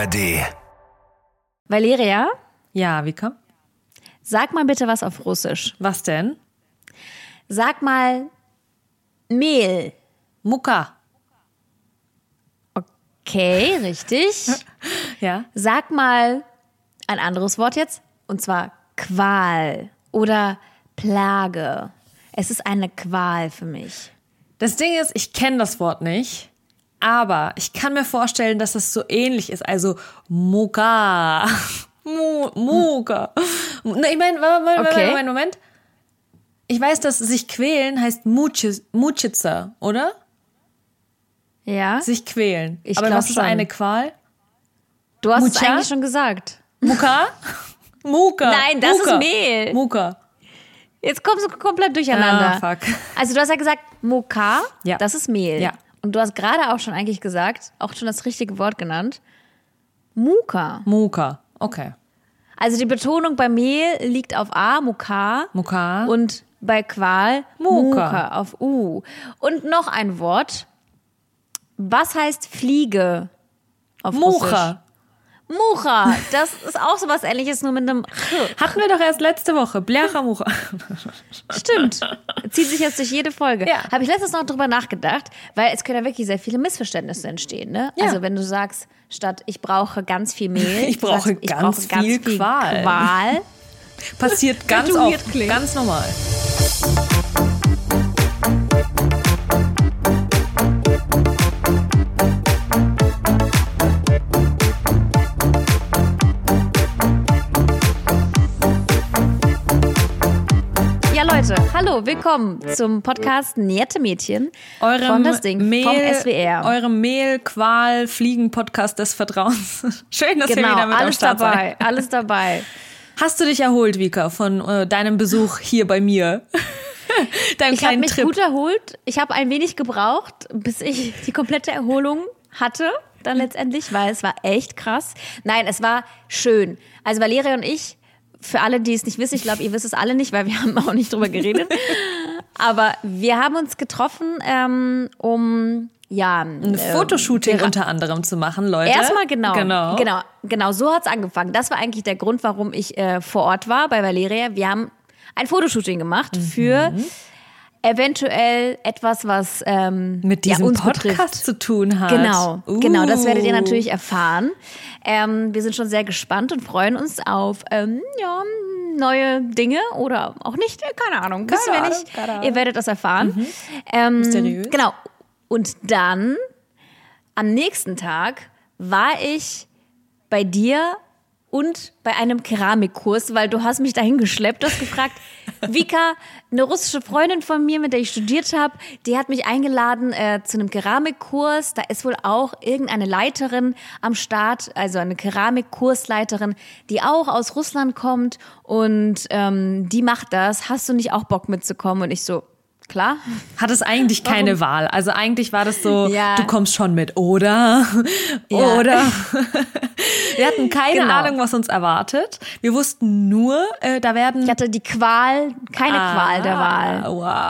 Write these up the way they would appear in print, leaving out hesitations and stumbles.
ARD. Valeria? Ja, Vika? Sag mal bitte was auf Russisch. Was denn? Sag mal Muka. Okay, richtig. Ja. Sag mal ein anderes Wort jetzt, und zwar Qual oder Plage. Es ist eine Qual für mich. Das Ding ist, ich kenne das Wort nicht, aber ich kann mir vorstellen, dass es so ähnlich ist. Also Muka. Muka. Ich meine, Moment. Ich weiß, dass sich quälen heißt Mučica, oder? Ja? Sich quälen. Ich aber glaub was ist schon. eine Qual? Du hast es Mucha? eigentlich schon gesagt. Muka? Muka. Nein, das Muka. ist Mehl. Muka. Jetzt kommst du komplett durcheinander. Ah, fuck. Also du hast ja gesagt, Muka, Ja. das ist Mehl. Ja. Und du hast gerade auch schon eigentlich gesagt, auch schon das richtige Wort genannt, Muka. Muka. Okay. Also die Betonung bei Mehl liegt auf A, Muka. Muka. Und bei Qual, Muka. Muka auf U. Und noch ein Wort. Was heißt Fliege auf Russisch? Mucha. Mucha. Das ist auch so was Ähnliches, nur mit einem Hatten wir doch erst letzte Woche. Blachamucha. Stimmt. Zieht sich jetzt durch jede Folge. Ja. Habe ich letztens noch drüber nachgedacht, weil es können ja wirklich sehr viele Missverständnisse entstehen. Ne? Ja. Also wenn du sagst, statt ich brauche ganz viel Mehl, Ich du brauche sagst, ganz viel Qual. Qual. Passiert ganz Wie du oft. weird klingst. Ganz normal. Ja Leute, hallo, willkommen zum Podcast Nette Mädchen von das Ding vom SWR. Eurem Mehl-Qual-Fliegen-Podcast des Vertrauens. Schön, dass ihr Genau, wieder mit am alles Start dabei, seid. alles dabei. Hast du dich erholt, Vika, von deinem Besuch hier bei mir? Deinem Ich habe kleinen mich Trip. gut erholt. Ich habe ein wenig gebraucht, bis ich die komplette Erholung hatte. Dann letztendlich, weil es war echt krass. Nein, es war schön. Also Valeria und ich, für alle, die es nicht wissen, ich glaube, ihr wisst es alle nicht, weil wir haben auch nicht drüber geredet. Aber wir haben uns getroffen, um ein Fotoshooting unter anderem zu machen, Leute. Erstmal genau, so hat's angefangen. Das war eigentlich der Grund, warum ich vor Ort war bei Valeria. Wir haben ein Fotoshooting gemacht für eventuell etwas, was mit diesem uns Podcast betrifft. zu tun hat. Genau, das werdet ihr natürlich erfahren. Wir sind schon sehr gespannt und freuen uns auf neue Dinge oder auch nicht, keine Ahnung, wissen wir nicht. Keine Ahnung. Ihr werdet das erfahren. Mysteriös. Genau. Und dann, am nächsten Tag, war ich bei dir und bei einem Keramikkurs, weil du hast mich dahin geschleppt. Du hast gefragt, Vika, eine russische Freundin von mir, mit der ich studiert habe, die hat mich eingeladen zu einem Keramikkurs. Da ist wohl auch irgendeine Leiterin am Start, also eine Keramikkursleiterin, die auch aus Russland kommt und die macht das. Hast du nicht auch Bock mitzukommen? Und ich so, klar. Hat es eigentlich keine Wahl. Also eigentlich war das so, Ja. du kommst schon mit, oder? Ja. Oder? Wir hatten keine Genau. Ahnung, was uns erwartet. Wir wussten nur, da werden... Ich hatte die Qual, keine Qual der Wahl.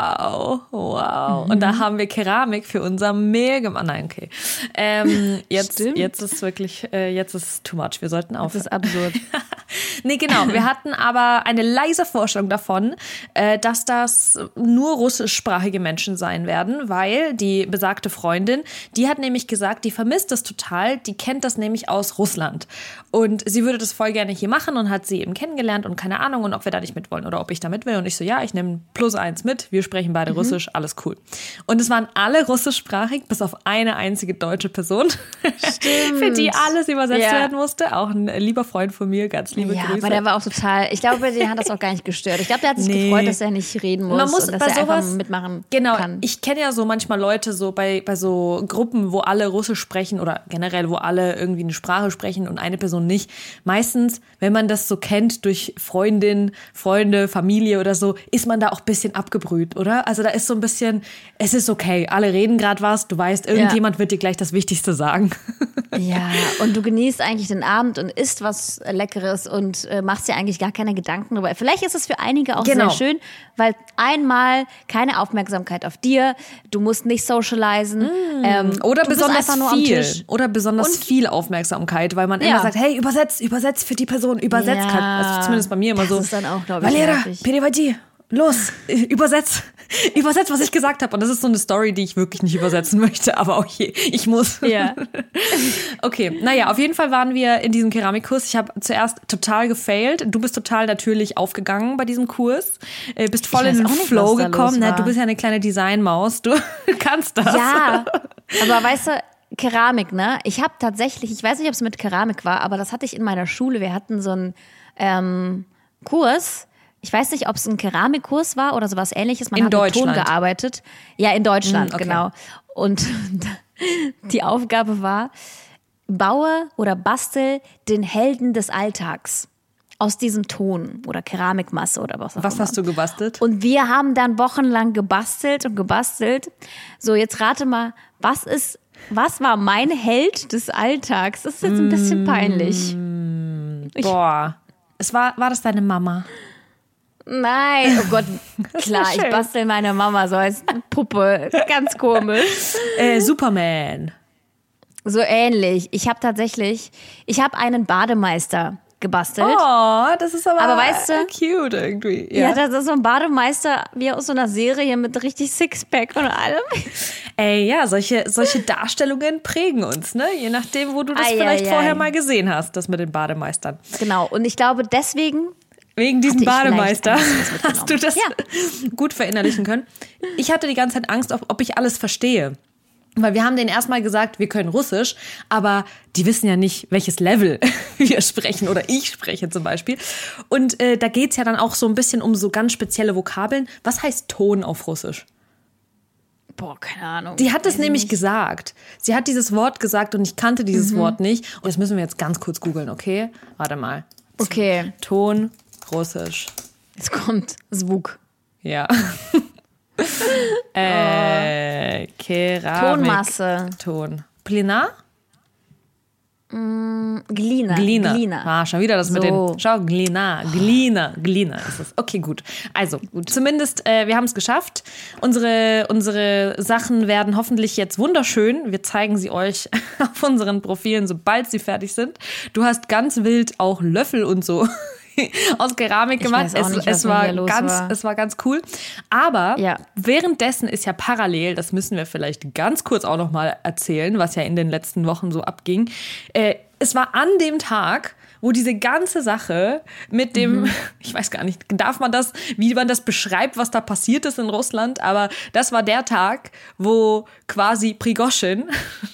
Wow. Und da haben wir Keramik für unser Mehl gemacht. Nein, okay. Jetzt ist wirklich, jetzt ist es too much. Wir sollten Das aufhören. ist absurd. Nee, genau. Wir hatten aber eine leise Vorstellung davon, dass das nur russischsprachige Menschen sein werden, weil die besagte Freundin, die hat nämlich gesagt, die vermisst das total, die kennt das nämlich aus Russland. Und sie würde das voll gerne hier machen und hat sie eben kennengelernt und keine Ahnung, und ob wir da nicht mit wollen oder ob ich da mit will. Und ich so, ja, ich nehme +1 mit, wir sprechen beide Russisch, alles cool. Und es waren alle russischsprachig, bis auf eine einzige deutsche Person, für die alles übersetzt werden musste. Auch ein lieber Freund von mir, ganz liebe Ja, Grüße. aber der war auch total, ich glaube, den hat das auch gar nicht gestört. Ich glaube, der hat sich gefreut, dass er nicht reden muss, Man muss und dass bei er einfach sowas mitmachen Genau, kann. ich kenne ja so manchmal Leute so bei so Gruppen, wo alle Russisch sprechen oder generell, wo alle irgendwie eine Sprache sprechen und eine Person nicht. Meistens, wenn man das so kennt durch Freundin, Freunde, Familie oder so, ist man da auch ein bisschen abgebrüht, oder? Also da ist so ein bisschen, es ist okay, alle reden gerade was, du weißt, irgendjemand wird dir gleich das Wichtigste sagen. Ja, und du genießt eigentlich den Abend und isst was Leckeres und machst dir eigentlich gar keine Gedanken darüber. Vielleicht ist es für einige auch sehr schön, weil einmal keine Aufmerksamkeit auf dir, du musst nicht socialisen. Oder besonders viel. Oder besonders viel Aufmerksamkeit, weil man immer sagt, hey, übersetz für die Person, übersetz. Also zumindest bei mir immer so. Das ist dann auch, glaube ich, Valera, Perivati, los, übersetz, was ich gesagt habe. Und das ist so eine Story, die ich wirklich nicht übersetzen möchte, aber auch hier, ich muss. Ja. Okay, naja, auf jeden Fall waren wir in diesem Keramikkurs. Ich habe zuerst total gefailt. Du bist total natürlich aufgegangen bei diesem Kurs. Bist voll in den Flow gekommen. Na, du bist ja eine kleine Designmaus. Du kannst das. Ja, aber weißt du, Keramik, ne? Ich habe tatsächlich, ich weiß nicht, ob es mit Keramik war, aber das hatte ich in meiner Schule. Wir hatten so einen Kurs. Ich weiß nicht, ob es ein Keramikkurs war oder sowas Ähnliches. Man hat mit Ton gearbeitet. Ja, in Deutschland, okay. Genau. Und die Aufgabe war, baue oder bastel den Helden des Alltags aus diesem Ton oder Keramikmasse oder was auch immer. Was hast du gebastelt? Und wir haben dann wochenlang gebastelt. So, jetzt rate mal, was war mein Held des Alltags? Das ist jetzt ein bisschen peinlich. Boah. War das deine Mama? Nein, oh Gott, klar, ich bastel meine Mama so als Puppe, ganz komisch. Superman. So ähnlich. Ich habe einen Bademeister gebastelt. Oh, das ist aber weißt du, cute irgendwie. Ja, das ist so ein Bademeister wie aus so einer Serie mit richtig Sixpack und allem. Ey, ja, solche Darstellungen prägen uns, ne? Je nachdem, wo du das vielleicht vorher mal gesehen hast, das mit den Bademeistern. Genau, und ich glaube deswegen... Wegen diesem Bademeister hast du das gut verinnerlichen können. Ich hatte die ganze Zeit Angst, ob ich alles verstehe. Weil wir haben denen erstmal gesagt, wir können Russisch, aber die wissen ja nicht, welches Level wir sprechen oder ich spreche zum Beispiel. Und da geht's ja dann auch so ein bisschen um so ganz spezielle Vokabeln. Was heißt Ton auf Russisch? Boah, keine Ahnung. Die hat es nämlich gesagt. Sie hat dieses Wort gesagt und ich kannte dieses Wort nicht. Und das müssen wir jetzt ganz kurz googeln, okay? Warte mal. Okay. Ton, Russisch. Jetzt kommt Zvuk. Ja. Keramik. Tonmasse. Ton. Plina? Glina. Ah, schon wieder das mit den. Schau, Glina ist es. Okay, gut. Also, zumindest, wir haben es geschafft. Unsere Sachen werden hoffentlich jetzt wunderschön. Wir zeigen sie euch auf unseren Profilen, sobald sie fertig sind. Du hast ganz wild auch Löffel und so aus Keramik gemacht. Es war ganz cool. Aber währenddessen ist ja parallel, das müssen wir vielleicht ganz kurz auch noch mal erzählen, was ja in den letzten Wochen so abging. Es war an dem Tag, wo diese ganze Sache mit dem, ich weiß gar nicht, wie man das beschreibt, was da passiert ist in Russland, aber das war der Tag, wo quasi Prigoschin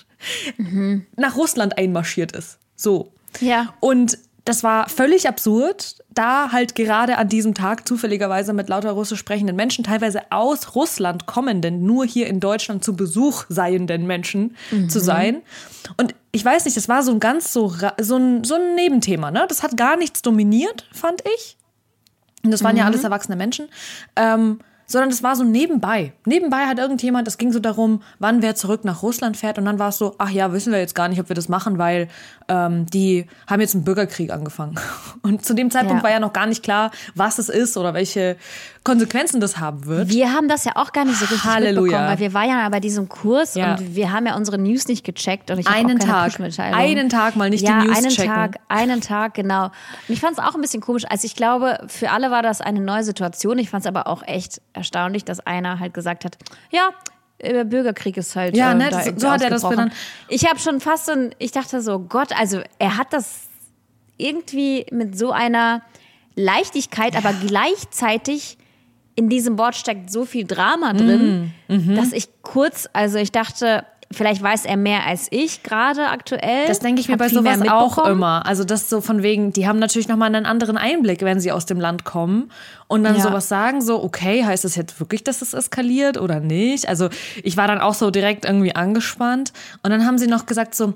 nach Russland einmarschiert ist. So. Ja. Und das war völlig absurd, da halt gerade an diesem Tag zufälligerweise mit lauter russisch sprechenden Menschen, teilweise aus Russland kommenden, nur hier in Deutschland zu Besuch seienden Menschen zu sein. Und ich weiß nicht, das war so ein Nebenthema, ne? Das hat gar nichts dominiert, fand ich. Und das waren ja alles erwachsene Menschen. Sondern das war so nebenbei. Nebenbei hat irgendjemand, es ging so darum, wann wer zurück nach Russland fährt. Und dann war es so, ach ja, wissen wir jetzt gar nicht, ob wir das machen, weil die haben jetzt einen Bürgerkrieg angefangen. Und zu dem Zeitpunkt war ja noch gar nicht klar, was es ist oder welche Konsequenzen das haben wird. Wir haben das ja auch gar nicht so richtig mitbekommen, weil wir waren ja bei diesem Kurs und wir haben ja unsere News nicht gecheckt. Und ich habe auch keine Push-Mitteilung. Einen Tag mal nicht die News checken. Einen Tag, genau. Und ich fand es auch ein bisschen komisch. Also ich glaube, für alle war das eine neue Situation. Ich fand es aber auch echt erstaunlich, dass einer halt gesagt hat, ja, der Bürgerkrieg ist halt ja, ne, so hat er das benannt. Ich habe schon fast ich dachte so, Gott, also er hat das irgendwie mit so einer Leichtigkeit, aber gleichzeitig in diesem Wort steckt so viel Drama drin, dass ich dachte, vielleicht weiß er mehr als ich gerade aktuell. Das denke ich mir bei sowas auch immer. Also das so von wegen, die haben natürlich nochmal einen anderen Einblick, wenn sie aus dem Land kommen und dann sowas sagen, so okay, heißt das jetzt wirklich, dass es eskaliert oder nicht? Also ich war dann auch so direkt irgendwie angespannt und dann haben sie noch gesagt so,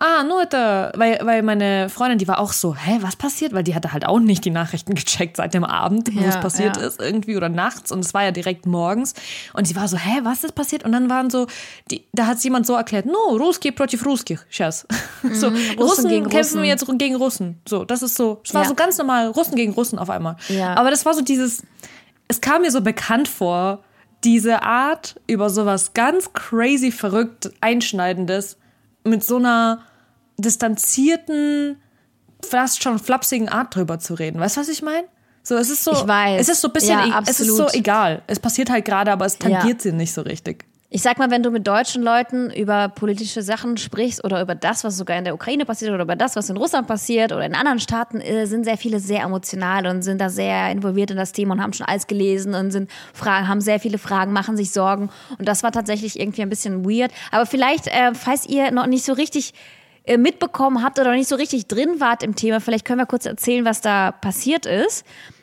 weil meine Freundin, die war auch so, was passiert? Weil die hatte halt auch nicht die Nachrichten gecheckt seit dem Abend, wo es passiert ist irgendwie oder nachts und es war ja direkt morgens und sie war so, was ist passiert? Und dann waren so, da hat jemand so erklärt, no, Ruski protiv Ruskich, сейчас. So, Russen gegen kämpfen Russen. jetzt gegen Russen. So, das ist so, es war so ganz normal, Russen gegen Russen auf einmal. Ja. Aber das war so es kam mir so bekannt vor, diese Art, über sowas ganz crazy, verrückt, Einschneidendes, mit so einer distanzierten, fast schon flapsigen Art drüber zu reden. Weißt du, was ich meine? So, es ist so, Ich weiß. es ist so ein bisschen, Ja, es ist so absolut. egal. Es passiert halt gerade, aber es tangiert sie nicht so richtig. Ich sag mal, wenn du mit deutschen Leuten über politische Sachen sprichst oder über das, was sogar in der Ukraine passiert oder über das, was in Russland passiert oder in anderen Staaten, sind sehr viele sehr emotional und sind da sehr involviert in das Thema und haben schon alles gelesen und haben sehr viele Fragen, machen sich Sorgen. Und das war tatsächlich irgendwie ein bisschen weird. Aber vielleicht, falls ihr noch nicht so richtig mitbekommen habt oder nicht so richtig drin wart im Thema, vielleicht können wir kurz erzählen, was da passiert ist.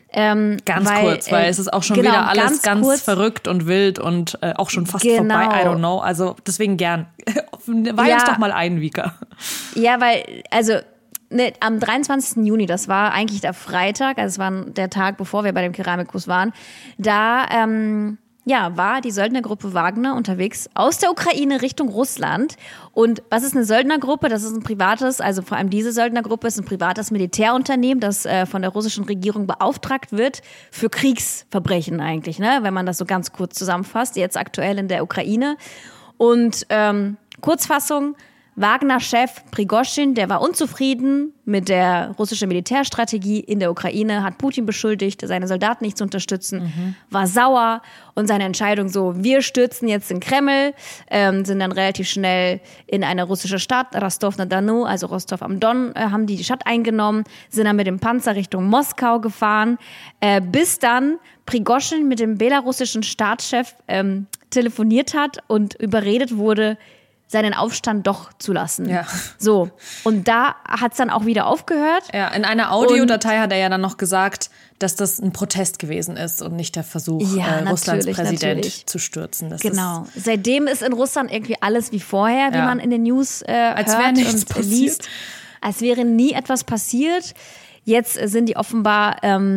Kurz, weil es ist auch schon wieder alles ganz kurz, verrückt und wild und auch schon fast vorbei, I don't know. Also deswegen gern. Weih uns doch mal ein, Vika. Ja, weil, also am 23. Juni, das war eigentlich der Freitag, also es war der Tag, bevor wir bei dem Keramikkurs waren, da war die Söldnergruppe Wagner unterwegs aus der Ukraine Richtung Russland. Und was ist eine Söldnergruppe? Das ist ein privates, also vor allem diese Söldnergruppe ist ein privates Militärunternehmen, das von der russischen Regierung beauftragt wird für Kriegsverbrechen eigentlich, ne? Wenn man das so ganz kurz zusammenfasst, jetzt aktuell in der Ukraine. Und Kurzfassung, Wagner-Chef Prigoschin, der war unzufrieden mit der russischen Militärstrategie in der Ukraine, hat Putin beschuldigt, seine Soldaten nicht zu unterstützen, war sauer und seine Entscheidung so, wir stürzen jetzt den Kreml, sind dann relativ schnell in eine russische Stadt, Rostov-na-Donu, also Rostov am Don, haben die Stadt eingenommen, sind dann mit dem Panzer Richtung Moskau gefahren, bis dann Prigoschin mit dem belarussischen Staatschef telefoniert hat und überredet wurde, seinen Aufstand doch zu lassen. Ja. So. Und da hat's dann auch wieder aufgehört. Ja, in einer Audiodatei hat er ja dann noch gesagt, dass das ein Protest gewesen ist und nicht der Versuch, Russlands Präsident zu stürzen. Das Seitdem ist in Russland irgendwie alles wie vorher, wie man in den News als hört nichts und passiert. liest. Als wäre nie etwas passiert. Jetzt sind die offenbar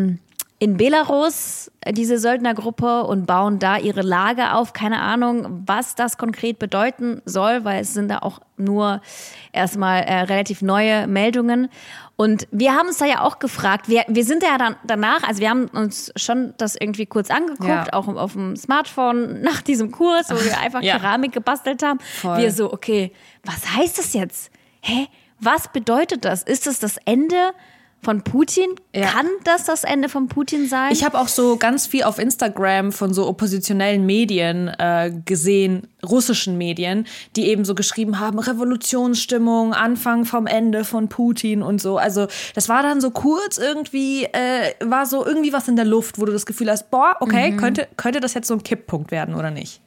in Belarus, diese Söldnergruppe, und bauen da ihre Lager auf. Keine Ahnung, was das konkret bedeuten soll, weil es sind da auch nur erstmal relativ neue Meldungen. Und wir haben uns da ja auch gefragt, wir sind ja dann danach, also wir haben uns schon das irgendwie kurz angeguckt, auch auf dem Smartphone nach diesem Kurs, wo wir einfach Keramik gebastelt haben. Voll. Wir so, okay, was heißt das jetzt? Was bedeutet das? Ist das das Ende von Putin? Ja. Kann das Ende von Putin sein? Ich habe auch so ganz viel auf Instagram von so oppositionellen Medien gesehen, russischen Medien, die eben so geschrieben haben, Revolutionsstimmung, Anfang vom Ende von Putin und so. Also das war dann so kurz irgendwie, war so irgendwie was in der Luft, wo du das Gefühl hast, boah, okay, könnte das jetzt so ein Kipppunkt werden oder nicht?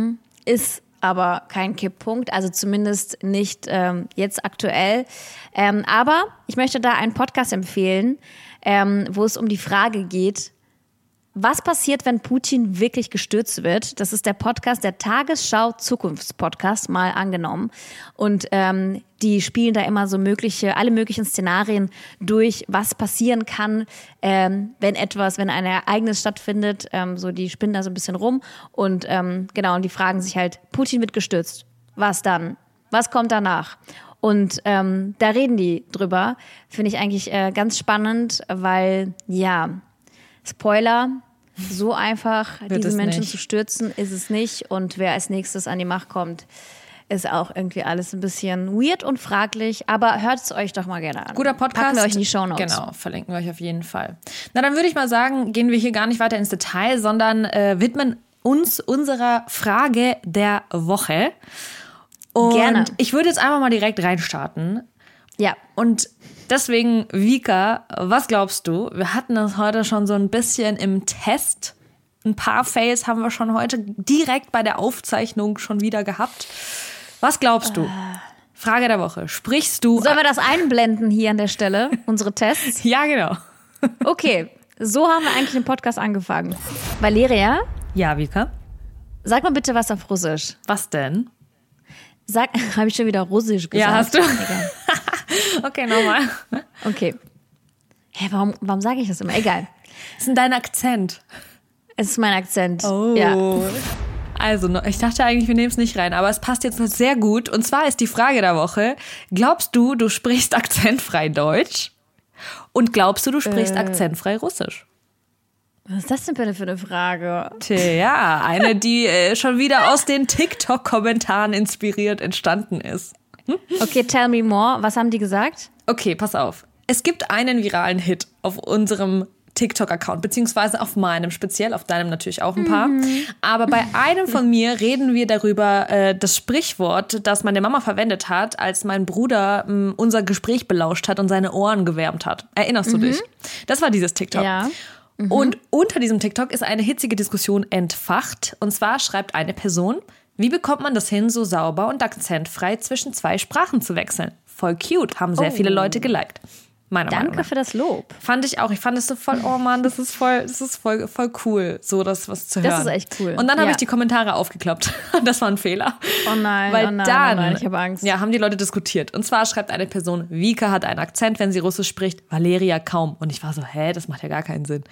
Ist aber kein Kipppunkt, also zumindest nicht jetzt aktuell. Aber ich möchte da einen Podcast empfehlen, wo es um die Frage geht, was passiert, wenn Putin wirklich gestürzt wird? Das ist der Podcast, der Tagesschau Zukunftspodcast, mal angenommen. Und die spielen da immer so alle möglichen Szenarien durch, was passieren kann, wenn ein Ereignis stattfindet. So, die spinnen da so ein bisschen rum. Und und die fragen sich halt, Putin wird gestürzt. Was dann? Was kommt danach? Und da reden die drüber. Finde ich eigentlich ganz spannend, weil, Spoiler, so einfach diese Menschen zu stürzen, ist es nicht. Und wer als nächstes an die Macht kommt, ist auch irgendwie alles ein bisschen weird und fraglich. Aber hört es euch doch mal gerne an. Guter Podcast. Packen wir euch in die Shownotes. Genau, verlinken wir euch auf jeden Fall. Na, dann würde ich mal sagen, gehen wir hier gar nicht weiter ins Detail, sondern widmen uns unserer Frage der Woche. Und gerne. Ich würde jetzt einfach mal direkt reinstarten. Ja. Und deswegen, Vika, was glaubst du? Wir hatten das heute schon so ein bisschen im Test. Ein paar Fails haben wir schon heute direkt bei der Aufzeichnung schon wieder gehabt. Was glaubst du? Frage der Woche. Sprichst du... Sollen wir das einblenden hier an der Stelle, unsere Tests? Ja, genau. Okay, so haben wir eigentlich den Podcast angefangen. Valeria? Ja, Vika? Sag mal bitte was auf Russisch. Was denn? Habe ich schon wieder Russisch gesagt? Ja, hast du. Okay, nochmal. Okay. Warum sage ich das immer? Egal. Was ist denn dein Akzent? Es ist mein Akzent. Oh. Ja. Also, ich dachte eigentlich, wir nehmen es nicht rein, aber es passt jetzt sehr gut. Und zwar ist die Frage der Woche, glaubst du, du sprichst akzentfrei Deutsch? Und glaubst du, du sprichst akzentfrei Russisch? Was ist das denn für eine Frage? Tja, eine, die schon wieder aus den TikTok-Kommentaren inspiriert entstanden ist. Okay, tell me more. Was haben die gesagt? Okay, pass auf. Es gibt einen viralen Hit auf unserem TikTok-Account, beziehungsweise auf meinem, speziell auf deinem natürlich auch ein paar. Aber bei einem von mir reden wir darüber, das Sprichwort, das meine Mama verwendet hat, als mein Bruder unser Gespräch belauscht hat und seine Ohren gewärmt hat. Erinnerst du dich? Das war dieses TikTok. Ja. Und unter diesem TikTok ist eine hitzige Diskussion entfacht. Und zwar schreibt eine Person, wie bekommt man das hin, so sauber und akzentfrei zwischen 2 Sprachen zu wechseln? Voll cute, haben sehr viele Leute geliked. Danke für das Lob. Fand ich auch. Ich fand es so voll, oh Mann, das ist voll cool, so das was zu hören. Das ist echt cool. Und dann habe ich die Kommentare aufgeklappt. Das war ein Fehler. Oh nein, Weil oh nein, dann, oh nein, ich habe Angst. Ja, haben die Leute diskutiert. Und zwar schreibt eine Person, Vika hat einen Akzent, wenn sie Russisch spricht, Valeria kaum. Und ich war so, das macht ja gar keinen Sinn.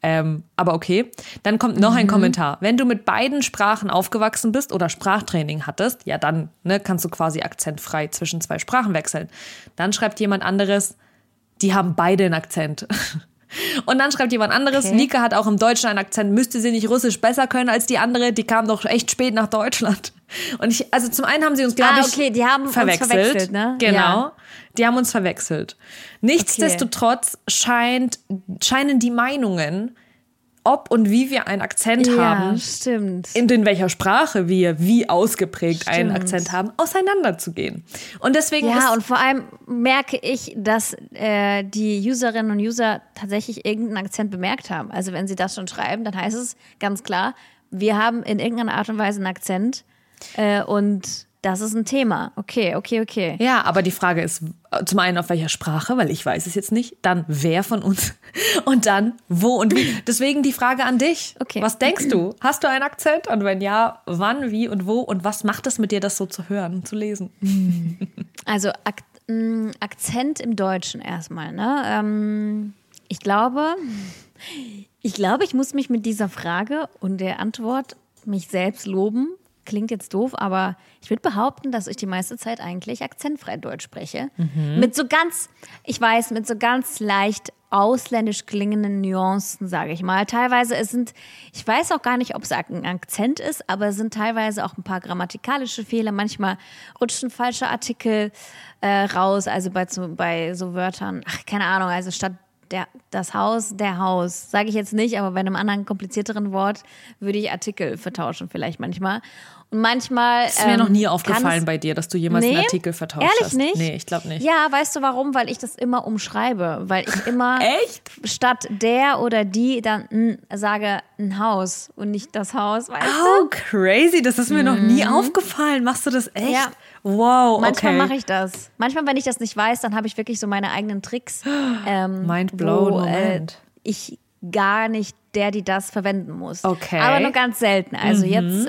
Aber okay. Dann kommt noch ein Kommentar. Wenn du mit beiden Sprachen aufgewachsen bist oder Sprachtraining hattest, ja dann kannst du quasi akzentfrei zwischen 2 Sprachen wechseln. Dann schreibt jemand anderes, die haben beide einen Akzent. Und dann schreibt jemand anderes, Nika hat auch im Deutschen einen Akzent, müsste sie nicht Russisch besser können als die andere, die kam doch echt spät nach Deutschland. Und also zum einen haben sie uns, glaube ich, die haben verwechselt. Uns verwechselt, ne? Genau, ja. Die haben uns verwechselt. Nichtsdestotrotz scheinen die Meinungen, ob und wie wir einen Akzent haben, stimmt. in welcher Sprache wir wie ausgeprägt einen Akzent haben, auseinanderzugehen. Und deswegen und vor allem merke ich, dass die Userinnen und User tatsächlich irgendeinen Akzent bemerkt haben. Also wenn sie das schon schreiben, dann heißt es ganz klar, wir haben in irgendeiner Art und Weise einen Akzent und das ist ein Thema. Okay. Ja, aber die Frage ist zum einen auf welcher Sprache, weil ich weiß es jetzt nicht, dann wer von uns und dann wo und wie. Deswegen die Frage an dich. Okay. Was denkst du? Hast du einen Akzent? Und wenn ja, wann, wie und wo? Und was macht es mit dir, das so zu hören und zu lesen? Also Akzent im Deutschen erstmal. Ne? Ich glaube, ich muss mich mit dieser Frage und der Antwort mich selbst loben. Klingt jetzt doof, aber ich würde behaupten, dass ich die meiste Zeit eigentlich akzentfrei Deutsch spreche. Mit so ganz leicht ausländisch klingenden Nuancen, sage ich mal. Teilweise ich weiß auch gar nicht, ob es ein Akzent ist, aber es sind teilweise auch ein paar grammatikalische Fehler. Manchmal rutschen falsche Artikel raus, also bei so Wörtern, keine Ahnung, also statt das Haus, der Haus. Sage ich jetzt nicht, aber bei einem anderen komplizierteren Wort würde ich Artikel vertauschen vielleicht manchmal. Und manchmal ist mir noch nie aufgefallen bei dir, dass du jemals einen Artikel vertauscht hast. Ehrlich nicht? Nee, ich glaube nicht. Ja, weißt du warum? Weil ich das immer umschreibe. Weil ich immer statt der oder die dann sage ein Haus und nicht das Haus. Weißt du? Crazy. Das ist mir noch nie aufgefallen. Machst du das echt? Ja. Wow, okay. Manchmal mache ich das. Manchmal, wenn ich das nicht weiß, dann habe ich wirklich so meine eigenen Tricks. Mind blown, Moment. Ich gar nicht die das verwenden muss. Okay. Aber nur ganz selten. Also jetzt,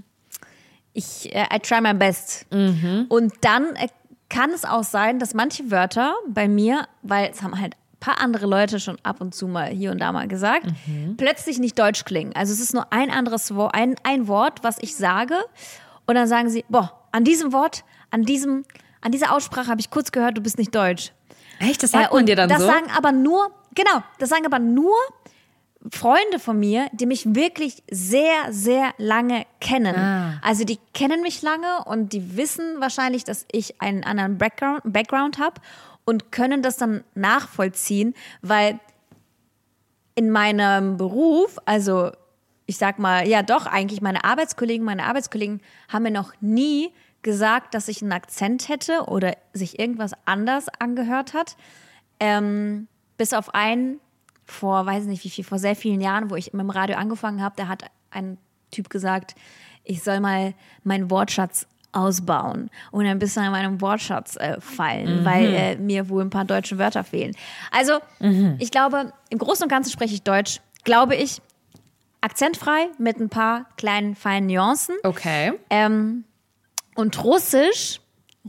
I try my best. Und dann kann es auch sein, dass manche Wörter bei mir, weil es haben halt ein paar andere Leute schon ab und zu mal hier und da mal gesagt, plötzlich nicht deutsch klingen. Also es ist nur ein anderes Wort, ein Wort, was ich sage. Und dann sagen sie, an diesem Wort, an dieser Aussprache habe ich kurz gehört, du bist nicht deutsch. Echt? Das sagt man dir dann das so? Das sagen aber nur Freunde von mir, die mich wirklich sehr, sehr lange kennen. Also die kennen mich lange und die wissen wahrscheinlich, dass ich einen anderen Background habe und können das dann nachvollziehen, weil in meinem Beruf, also ich sag mal, ja doch, eigentlich meine Arbeitskollegen haben mir noch nie gesagt, dass ich einen Akzent hätte oder sich irgendwas anders angehört hat. Bis auf einen, vor sehr vielen Jahren, wo ich mit dem Radio angefangen habe, da hat ein Typ gesagt, ich soll mal meinen Wortschatz ausbauen und ein bisschen an meinem Wortschatz fallen, weil mir wohl ein paar deutsche Wörter fehlen. Also ich glaube, im Großen und Ganzen spreche ich Deutsch, glaube ich, akzentfrei mit ein paar kleinen, feinen Nuancen. Okay. Und Russisch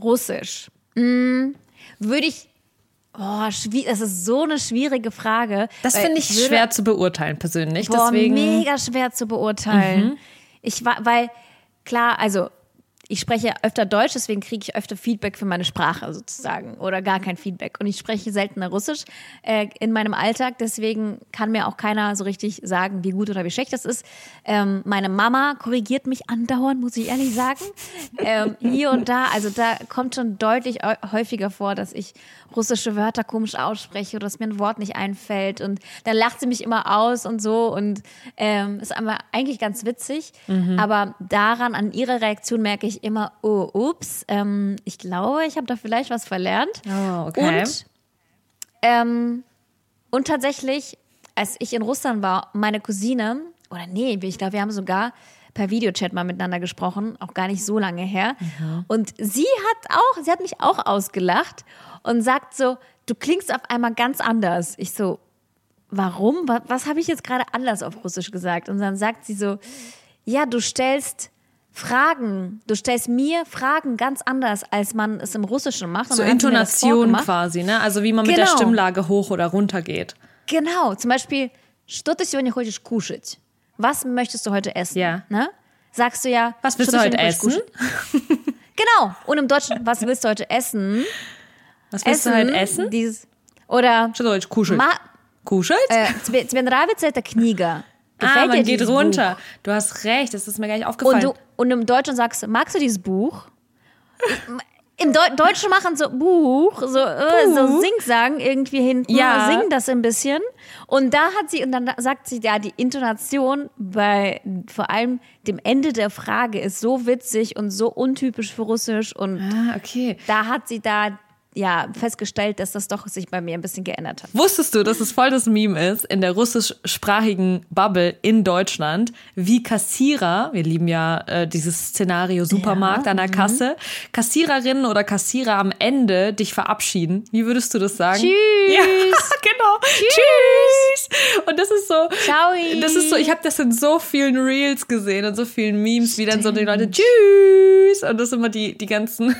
würde ich, das ist so eine schwierige Frage. Das finde ich schwer zu beurteilen persönlich. Deswegen, deswegen mega schwer zu beurteilen. weil, klar, also ich spreche öfter Deutsch, deswegen kriege ich öfter Feedback für meine Sprache sozusagen oder gar kein Feedback. Und ich spreche seltener Russisch in meinem Alltag, deswegen kann mir auch keiner so richtig sagen, wie gut oder wie schlecht das ist. Meine Mama korrigiert mich andauernd, muss ich ehrlich sagen. Hier und da, also da kommt schon deutlich häufiger vor, dass ich russische Wörter komisch ausspreche oder dass mir ein Wort nicht einfällt. Und dann lacht sie mich immer aus und so und ist eigentlich ganz witzig. Aber daran, an ihrer Reaktion merke ich immer, oh, ups, ich glaube, ich habe da vielleicht was verlernt. Oh, okay. Und tatsächlich, als ich in Russland war, meine Cousine, ich glaube, wir haben sogar per Videochat mal miteinander gesprochen, auch gar nicht so lange her. Und sie hat mich auch ausgelacht und sagt so, du klingst auf einmal ganz anders. Ich so, warum? Was habe ich jetzt gerade anders auf Russisch gesagt? Und dann sagt sie so, ja, du stellst mir Fragen ganz anders, als man es im Russischen macht. Und so Intonation quasi, ne? Also wie man mit der Stimmlage hoch oder runter geht. Genau, zum Beispiel, что ты сегодня хочешь кушать? Was möchtest du heute essen? Ja. Ne? Sagst du ja, was willst du heute essen? Genau, und im Deutschen, was willst du heute essen? Was willst du heute essen? Oder что ты хочешь кушать? Кушать? Тебе нравится эта книга? Gefällt man dir geht dieses runter. Buch? Du hast recht, das ist mir gar nicht aufgefallen. Und im Deutschen sagst du, magst du dieses Buch? Im Deutschen machen so Buch, so Sing-Sagen irgendwie hinten, singen das ein bisschen. Und dann sagt sie, ja, die Intonation bei vor allem dem Ende der Frage ist so witzig und so untypisch für Russisch. Und okay. da hat sie festgestellt, dass das doch sich bei mir ein bisschen geändert hat. Wusstest du, dass es voll das Meme ist in der russischsprachigen Bubble in Deutschland, wie Kassierer, wir lieben ja dieses Szenario Supermarkt an der Kasse, Kassiererinnen oder Kassierer am Ende dich verabschieden. Wie würdest du das sagen? Tschüss. Ja, genau. Tschüss. Und das ist so, Ciao. Das ist so, ich habe das in so vielen Reels gesehen und so vielen Memes, wie dann so die Leute Tschüss. Und das sind immer die ganzen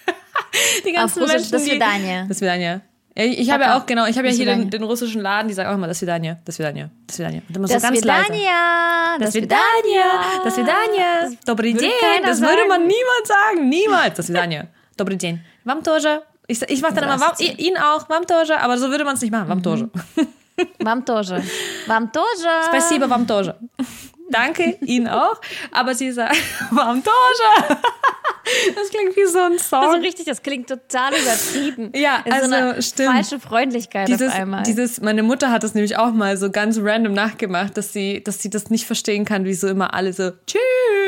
auf Russisch, Menschen, das Vidanje. Das Vidanje. Ich habe ja auch, genau, ich habe ja hier den russischen Laden, die sagen auch immer, das Vidanje, das Vidanje, das Vidanje. Und immer so ganz leise. Das Vidanje. Dobry день. Das würde man niemals sagen. Niemals. Das Vidanje. Dobry день. Вам тоже. Ich mache dann immer, ihn auch, вам тоже. Aber so würde man es nicht machen. Вам тоже. Вам тоже. Вам тоже. Спасибо, вам тоже. Danke, Ihnen auch. Aber sie sagt, вам тоже. Das klingt wie so ein Song. Also richtig, das klingt total übertrieben. Ja, also so eine stimmt. Falsche Freundlichkeit auf einmal. Meine Mutter hat das nämlich auch mal so ganz random nachgemacht, dass sie das nicht verstehen kann, wie so immer alle so tschüss.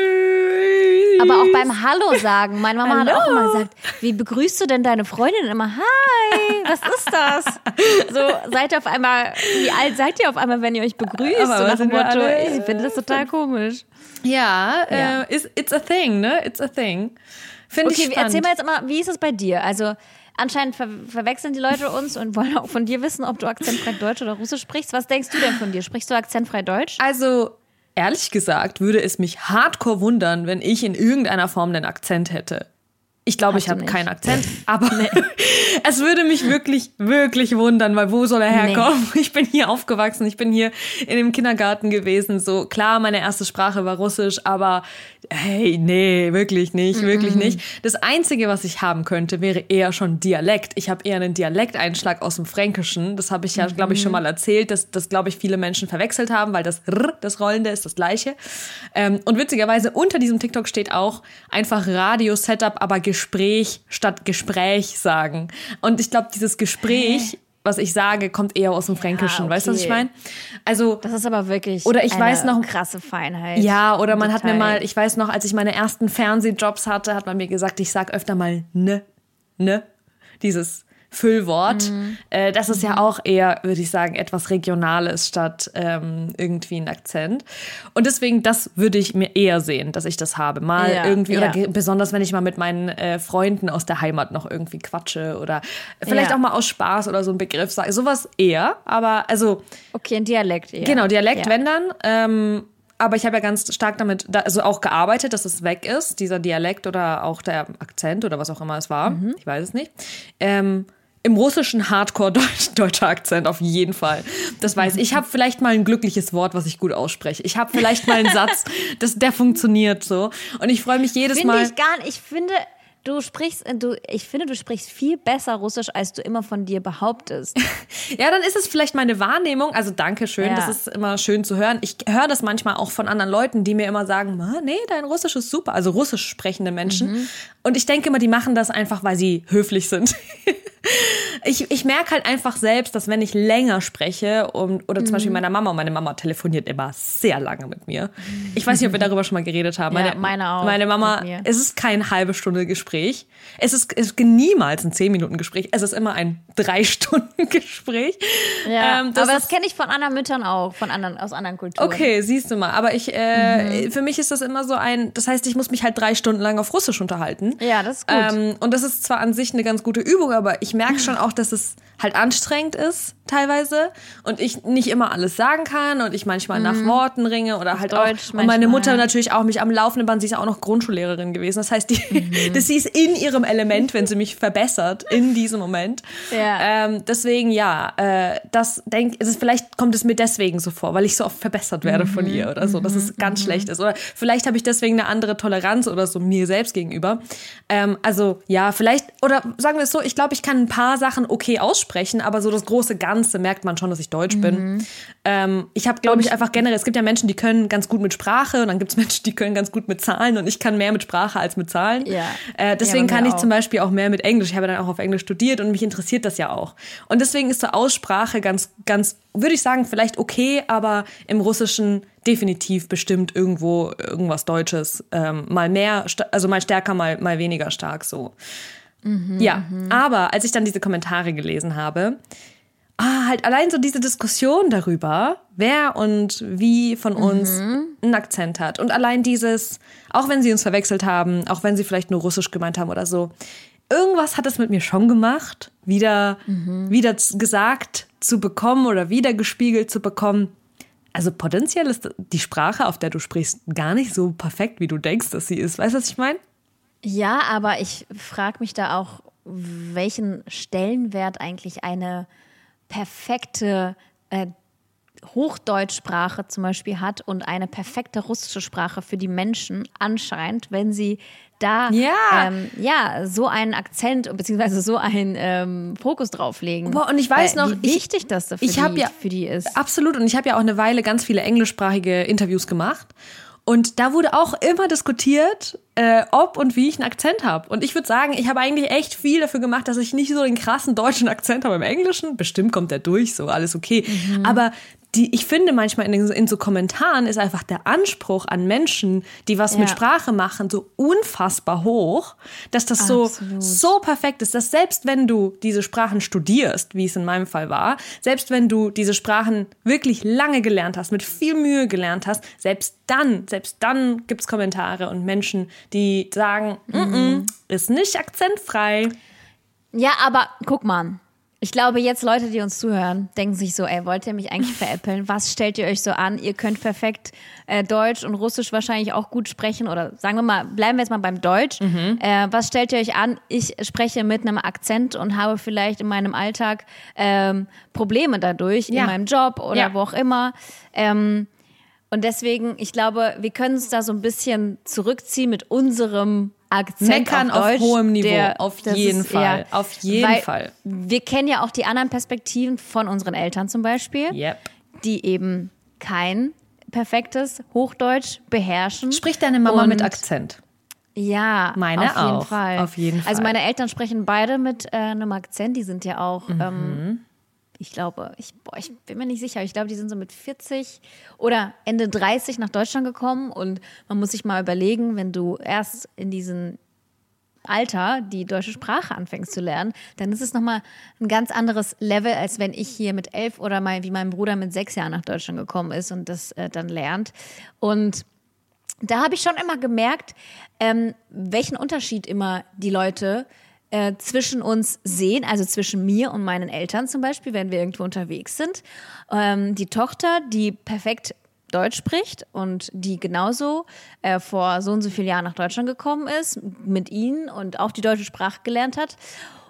Aber auch beim Hallo sagen. Meine Mama hat auch immer gesagt, wie begrüßt du denn deine Freundin immer? Hi, was ist das? So seid ihr auf einmal, wie alt seid ihr auf einmal, wenn ihr euch begrüßt? Aber so nach dem Motto, ich finde das total komisch. Ja, it's a thing, ne? It's a thing. Finde ich spannend. Erzähl mal jetzt mal, wie ist es bei dir? Also anscheinend verwechseln die Leute uns und wollen auch von dir wissen, ob du akzentfrei Deutsch oder Russisch sprichst. Was denkst du denn von dir? Sprichst du akzentfrei Deutsch? Also ehrlich gesagt würde es mich hardcore wundern, wenn ich in irgendeiner Form einen Akzent hätte. Ich glaube, ich habe keinen Akzent, aber es würde mich wirklich, wirklich wundern, weil wo soll er herkommen? Nee. Ich bin hier aufgewachsen, ich bin hier in dem Kindergarten gewesen. So klar, meine erste Sprache war Russisch, aber hey, nee, wirklich nicht, wirklich nicht. Das Einzige, was ich haben könnte, wäre eher schon Dialekt. Ich habe eher einen Dialekteinschlag aus dem Fränkischen. Das habe ich ja, glaube ich, schon mal erzählt, dass das, glaube ich, viele Menschen verwechselt haben, weil das R, das Rollende, ist das Gleiche. Und witzigerweise unter diesem TikTok steht auch einfach Radio-Setup, aber Gespräch statt Gespräch sagen. Und ich glaube, dieses Gespräch, was ich sage, kommt eher aus dem Fränkischen. Okay. Weißt du, was ich meine? Also, das ist aber wirklich eine krasse Feinheit. Ja, oder man hat mir mal, ich weiß noch, als ich meine ersten Fernsehjobs hatte, hat man mir gesagt, ich sag öfter mal ne, dieses Füllwort. Das ist ja auch eher, würde ich sagen, etwas Regionales statt irgendwie ein Akzent. Und deswegen, das würde ich mir eher sehen, dass ich das habe. Mal irgendwie, oder besonders, wenn ich mal mit meinen Freunden aus der Heimat noch irgendwie quatsche oder vielleicht auch mal aus Spaß oder so einen Begriff sage. Sowas eher, aber also... Okay, ein Dialekt eher. Genau, Dialekt, wenn dann. Aber ich habe ja ganz stark damit also auch gearbeitet, dass es weg ist, dieser Dialekt oder auch der Akzent oder was auch immer es war. Ich weiß es nicht. im Russischen Hardcore deutscher Akzent, auf jeden Fall. Das weiß ich. Ich habe vielleicht mal ein glückliches Wort, was ich gut ausspreche. Ich habe vielleicht mal einen Satz, der funktioniert so. Und ich freue mich jedes Mal. Ich finde, du sprichst viel besser Russisch, als du immer von dir behauptest. Ja, dann ist es vielleicht meine Wahrnehmung. Also danke schön, das ist immer schön zu hören. Ich höre das manchmal auch von anderen Leuten, die mir immer sagen, nee, dein Russisch ist super. Also russisch sprechende Menschen. Und ich denke immer, die machen das einfach, weil sie höflich sind. Ich merke halt einfach selbst, dass wenn ich länger spreche oder zum Beispiel meine Mama telefoniert immer sehr lange mit mir. Ich weiß nicht, ob wir darüber schon mal geredet haben. Meine auch. Meine Mama, es ist kein halbe Stunde Gespräch. Es ist niemals ein 10-Minuten-Gespräch. Es ist immer ein 3-Stunden-Gespräch. Ja, aber das kenne ich von anderen Müttern auch, aus anderen Kulturen. Okay, siehst du mal. Aber für mich ist das immer so das heißt, ich muss mich halt 3 Stunden lang auf Russisch unterhalten. Ja, das ist gut. Und das ist zwar an sich eine ganz gute Übung, aber ich merke schon auch, dass es halt anstrengend ist teilweise und ich nicht immer alles sagen kann und ich manchmal nach Worten ringe oder halt Deutsch auch. Und meine Mutter natürlich auch mich am laufenden Band, sie ist ja auch noch Grundschullehrerin gewesen. Das heißt, sie ist in ihrem Element, wenn sie mich verbessert in diesem Moment. Ja. Deswegen, vielleicht kommt es mir deswegen so vor, weil ich so oft verbessert werde von ihr oder so, dass es ganz schlecht ist. Oder vielleicht habe ich deswegen eine andere Toleranz oder so mir selbst gegenüber. Vielleicht, oder sagen wir es so, ich glaube, ich kann ein paar Sachen okay aussprechen, aber so das große Ganze merkt man schon, dass ich deutsch bin. Ich habe, glaube ich, einfach generell, es gibt ja Menschen, die können ganz gut mit Sprache und dann gibt es Menschen, die können ganz gut mit Zahlen und ich kann mehr mit Sprache als mit Zahlen. Ja. Deswegen kann ich zum Beispiel auch mehr mit Englisch. Ich habe dann auch auf Englisch studiert und mich interessiert das ja auch. Und deswegen ist so Aussprache ganz, würde ich sagen, vielleicht okay, aber im Russischen definitiv bestimmt irgendwas Deutsches. Mal mehr, also mal stärker, mal weniger stark so. Aber als ich dann diese Kommentare gelesen habe, halt allein so diese Diskussion darüber, wer und wie von uns einen Akzent hat. Und allein dieses, auch wenn sie uns verwechselt haben, auch wenn sie vielleicht nur Russisch gemeint haben oder so, irgendwas hat es mit mir schon gemacht, wieder gesagt zu bekommen oder wieder gespiegelt zu bekommen. Also potenziell ist die Sprache, auf der du sprichst, gar nicht so perfekt, wie du denkst, dass sie ist. Weißt du, was ich meine? Ja, aber ich frage mich da auch, welchen Stellenwert eigentlich eine perfekte Hochdeutschsprache zum Beispiel hat und eine perfekte russische Sprache für die Menschen anscheinend, wenn sie da so einen Akzent bzw. so einen Fokus drauflegen. Boah, und ich weiß noch, wie wichtig das für die ist. Absolut, und ich habe ja auch eine Weile ganz viele englischsprachige Interviews gemacht. Und da wurde auch immer diskutiert, ob und wie ich einen Akzent habe. Und ich würde sagen, ich habe eigentlich echt viel dafür gemacht, dass ich nicht so den krassen deutschen Akzent habe im Englischen. Bestimmt kommt der durch, so alles okay. Aber ich finde manchmal in so Kommentaren ist einfach der Anspruch an Menschen, die was mit Sprache machen, so unfassbar hoch, dass das so perfekt ist, dass selbst wenn du diese Sprachen studierst, wie es in meinem Fall war, selbst wenn du diese Sprachen wirklich lange gelernt hast, mit viel Mühe gelernt hast, selbst dann gibt's Kommentare und Menschen, die sagen, ist nicht akzentfrei. Ja, aber guck mal. Ich glaube, jetzt Leute, die uns zuhören, denken sich so, wollt ihr mich eigentlich veräppeln? Was stellt ihr euch so an? Ihr könnt perfekt Deutsch und Russisch wahrscheinlich auch gut sprechen. Oder sagen wir mal, bleiben wir jetzt mal beim Deutsch. Was stellt ihr euch an? Ich spreche mit einem Akzent und habe vielleicht in meinem Alltag Probleme dadurch, in meinem Job oder wo auch immer. Und deswegen, ich glaube, wir können uns da so ein bisschen zurückziehen mit unserem Akzent Meckern auf Deutsch, auf hohem Niveau, auf jeden Fall. Wir kennen ja auch die anderen Perspektiven von unseren Eltern zum Beispiel, die eben kein perfektes Hochdeutsch beherrschen. Spricht deine Mama mit Akzent? Ja, meine auf jeden auch. Fall. Auf jeden Fall. Also meine Eltern sprechen beide mit einem Akzent, die sind ja auch... ich glaube, ich bin mir nicht sicher, ich glaube, die sind so mit 40 oder Ende 30 nach Deutschland gekommen und man muss sich mal überlegen, wenn du erst in diesem Alter die deutsche Sprache anfängst zu lernen, dann ist es nochmal ein ganz anderes Level, als wenn ich hier mit 11 oder wie mein Bruder mit 6 Jahren nach Deutschland gekommen ist und das dann lernt. Und da habe ich schon immer gemerkt, welchen Unterschied immer die Leute zwischen uns sehen, also zwischen mir und meinen Eltern zum Beispiel, wenn wir irgendwo unterwegs sind. Die Tochter, die perfekt Deutsch spricht und die genauso vor so und so vielen Jahren nach Deutschland gekommen ist, mit ihnen und auch die deutsche Sprache gelernt hat.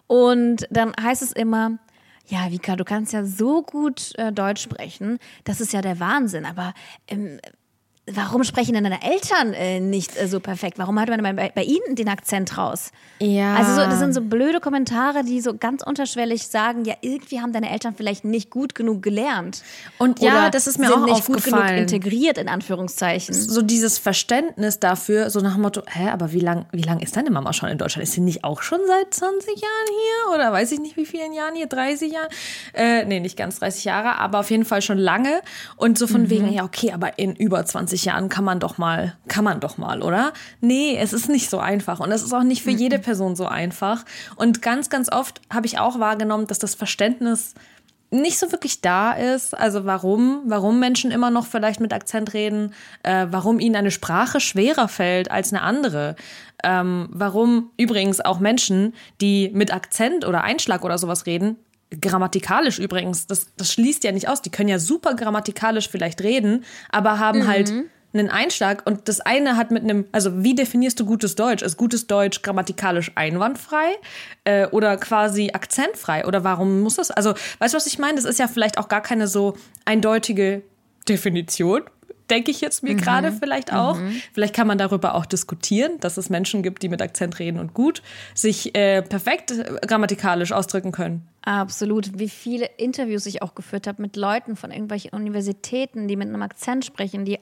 Und dann heißt es immer, ja, Vika, du kannst ja so gut Deutsch sprechen, das ist ja der Wahnsinn, aber warum sprechen denn deine Eltern nicht so perfekt? Warum hat man bei ihnen den Akzent raus? Ja. Also das sind so blöde Kommentare, die so ganz unterschwellig sagen, ja, irgendwie haben deine Eltern vielleicht nicht gut genug gelernt. Und ja, oder das ist mir sind auch nicht gut genug aufgefallen. Integriert, in Anführungszeichen. So dieses Verständnis dafür, so nach dem Motto, aber wie lang ist deine Mama schon in Deutschland? Ist sie nicht auch schon seit 20 Jahren hier? Oder weiß ich nicht, wie vielen Jahren hier? 30 Jahren? Nee, nicht ganz 30 Jahre, aber auf jeden Fall schon lange. Und so von wegen, ja, okay, aber in über 20 Jahren kann man doch mal, oder? Nee, es ist nicht so einfach. Und es ist auch nicht für jede Person so einfach. Und ganz, ganz oft habe ich auch wahrgenommen, dass das Verständnis nicht so wirklich da ist. Also warum Menschen immer noch vielleicht mit Akzent reden, warum ihnen eine Sprache schwerer fällt als eine andere. Warum übrigens auch Menschen, die mit Akzent oder Einschlag oder sowas reden, grammatikalisch übrigens, das schließt ja nicht aus, die können ja super grammatikalisch vielleicht reden, aber haben halt einen Einschlag und das eine hat mit einem, also wie definierst du gutes Deutsch? Ist gutes Deutsch grammatikalisch einwandfrei oder quasi akzentfrei? Oder warum muss das? Also, weißt du, was ich meine? Das ist ja vielleicht auch gar keine so eindeutige Definition, denke ich jetzt mir gerade vielleicht auch. Vielleicht kann man darüber auch diskutieren, dass es Menschen gibt, die mit Akzent reden und gut sich perfekt grammatikalisch ausdrücken können. Absolut. Wie viele Interviews ich auch geführt habe mit Leuten von irgendwelchen Universitäten, die mit einem Akzent sprechen, die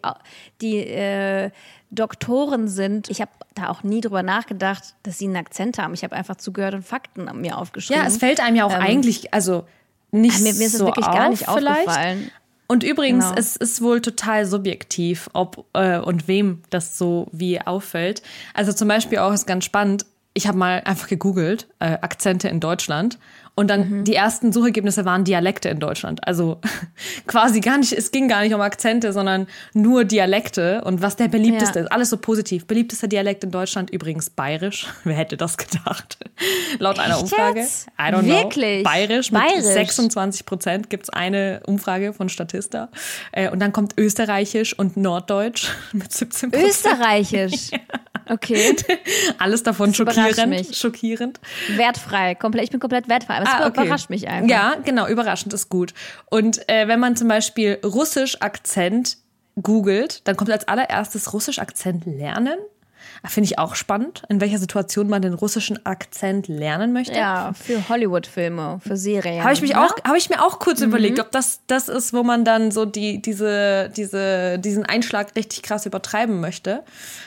Doktoren sind. Ich habe da auch nie drüber nachgedacht, dass sie einen Akzent haben. Ich habe einfach zugehört und Fakten mir aufgeschrieben. Ja, es fällt einem ja auch eigentlich, also nicht mir ist es so wirklich auf, gar nicht vielleicht. aufgefallen. Und übrigens, Genau. es ist wohl total subjektiv, ob und wem das so wie auffällt. Also zum Beispiel auch ist ganz spannend, ich habe mal einfach gegoogelt, Akzente in Deutschland. Und dann die ersten Suchergebnisse waren Dialekte in Deutschland. Also quasi gar nicht, es ging gar nicht um Akzente, sondern nur Dialekte und was der beliebteste ist. Alles so positiv. Beliebtester Dialekt in Deutschland übrigens Bayerisch. Wer hätte das gedacht? Laut einer Umfrage. Jetzt? I don't know. Wirklich? Bayerisch mit Bayerisch? 26% gibt's eine Umfrage von Statista. Und dann kommt Österreichisch und Norddeutsch mit 17%. Österreichisch? Okay. Alles davon Das überrascht schockierend. mich. Wertfrei. Ich bin komplett wertfrei. Aber es überrascht mich einfach. Ja, genau, überraschend ist gut. Und wenn man zum Beispiel Russisch-Akzent googelt, dann kommt als allererstes Russisch-Akzent lernen. Finde ich auch spannend, in welcher Situation man den russischen Akzent lernen möchte. Ja, für Hollywood-Filme, für Serien. Habe ich mir auch kurz überlegt, ob das ist, wo man dann so diesen Einschlag richtig krass übertreiben möchte.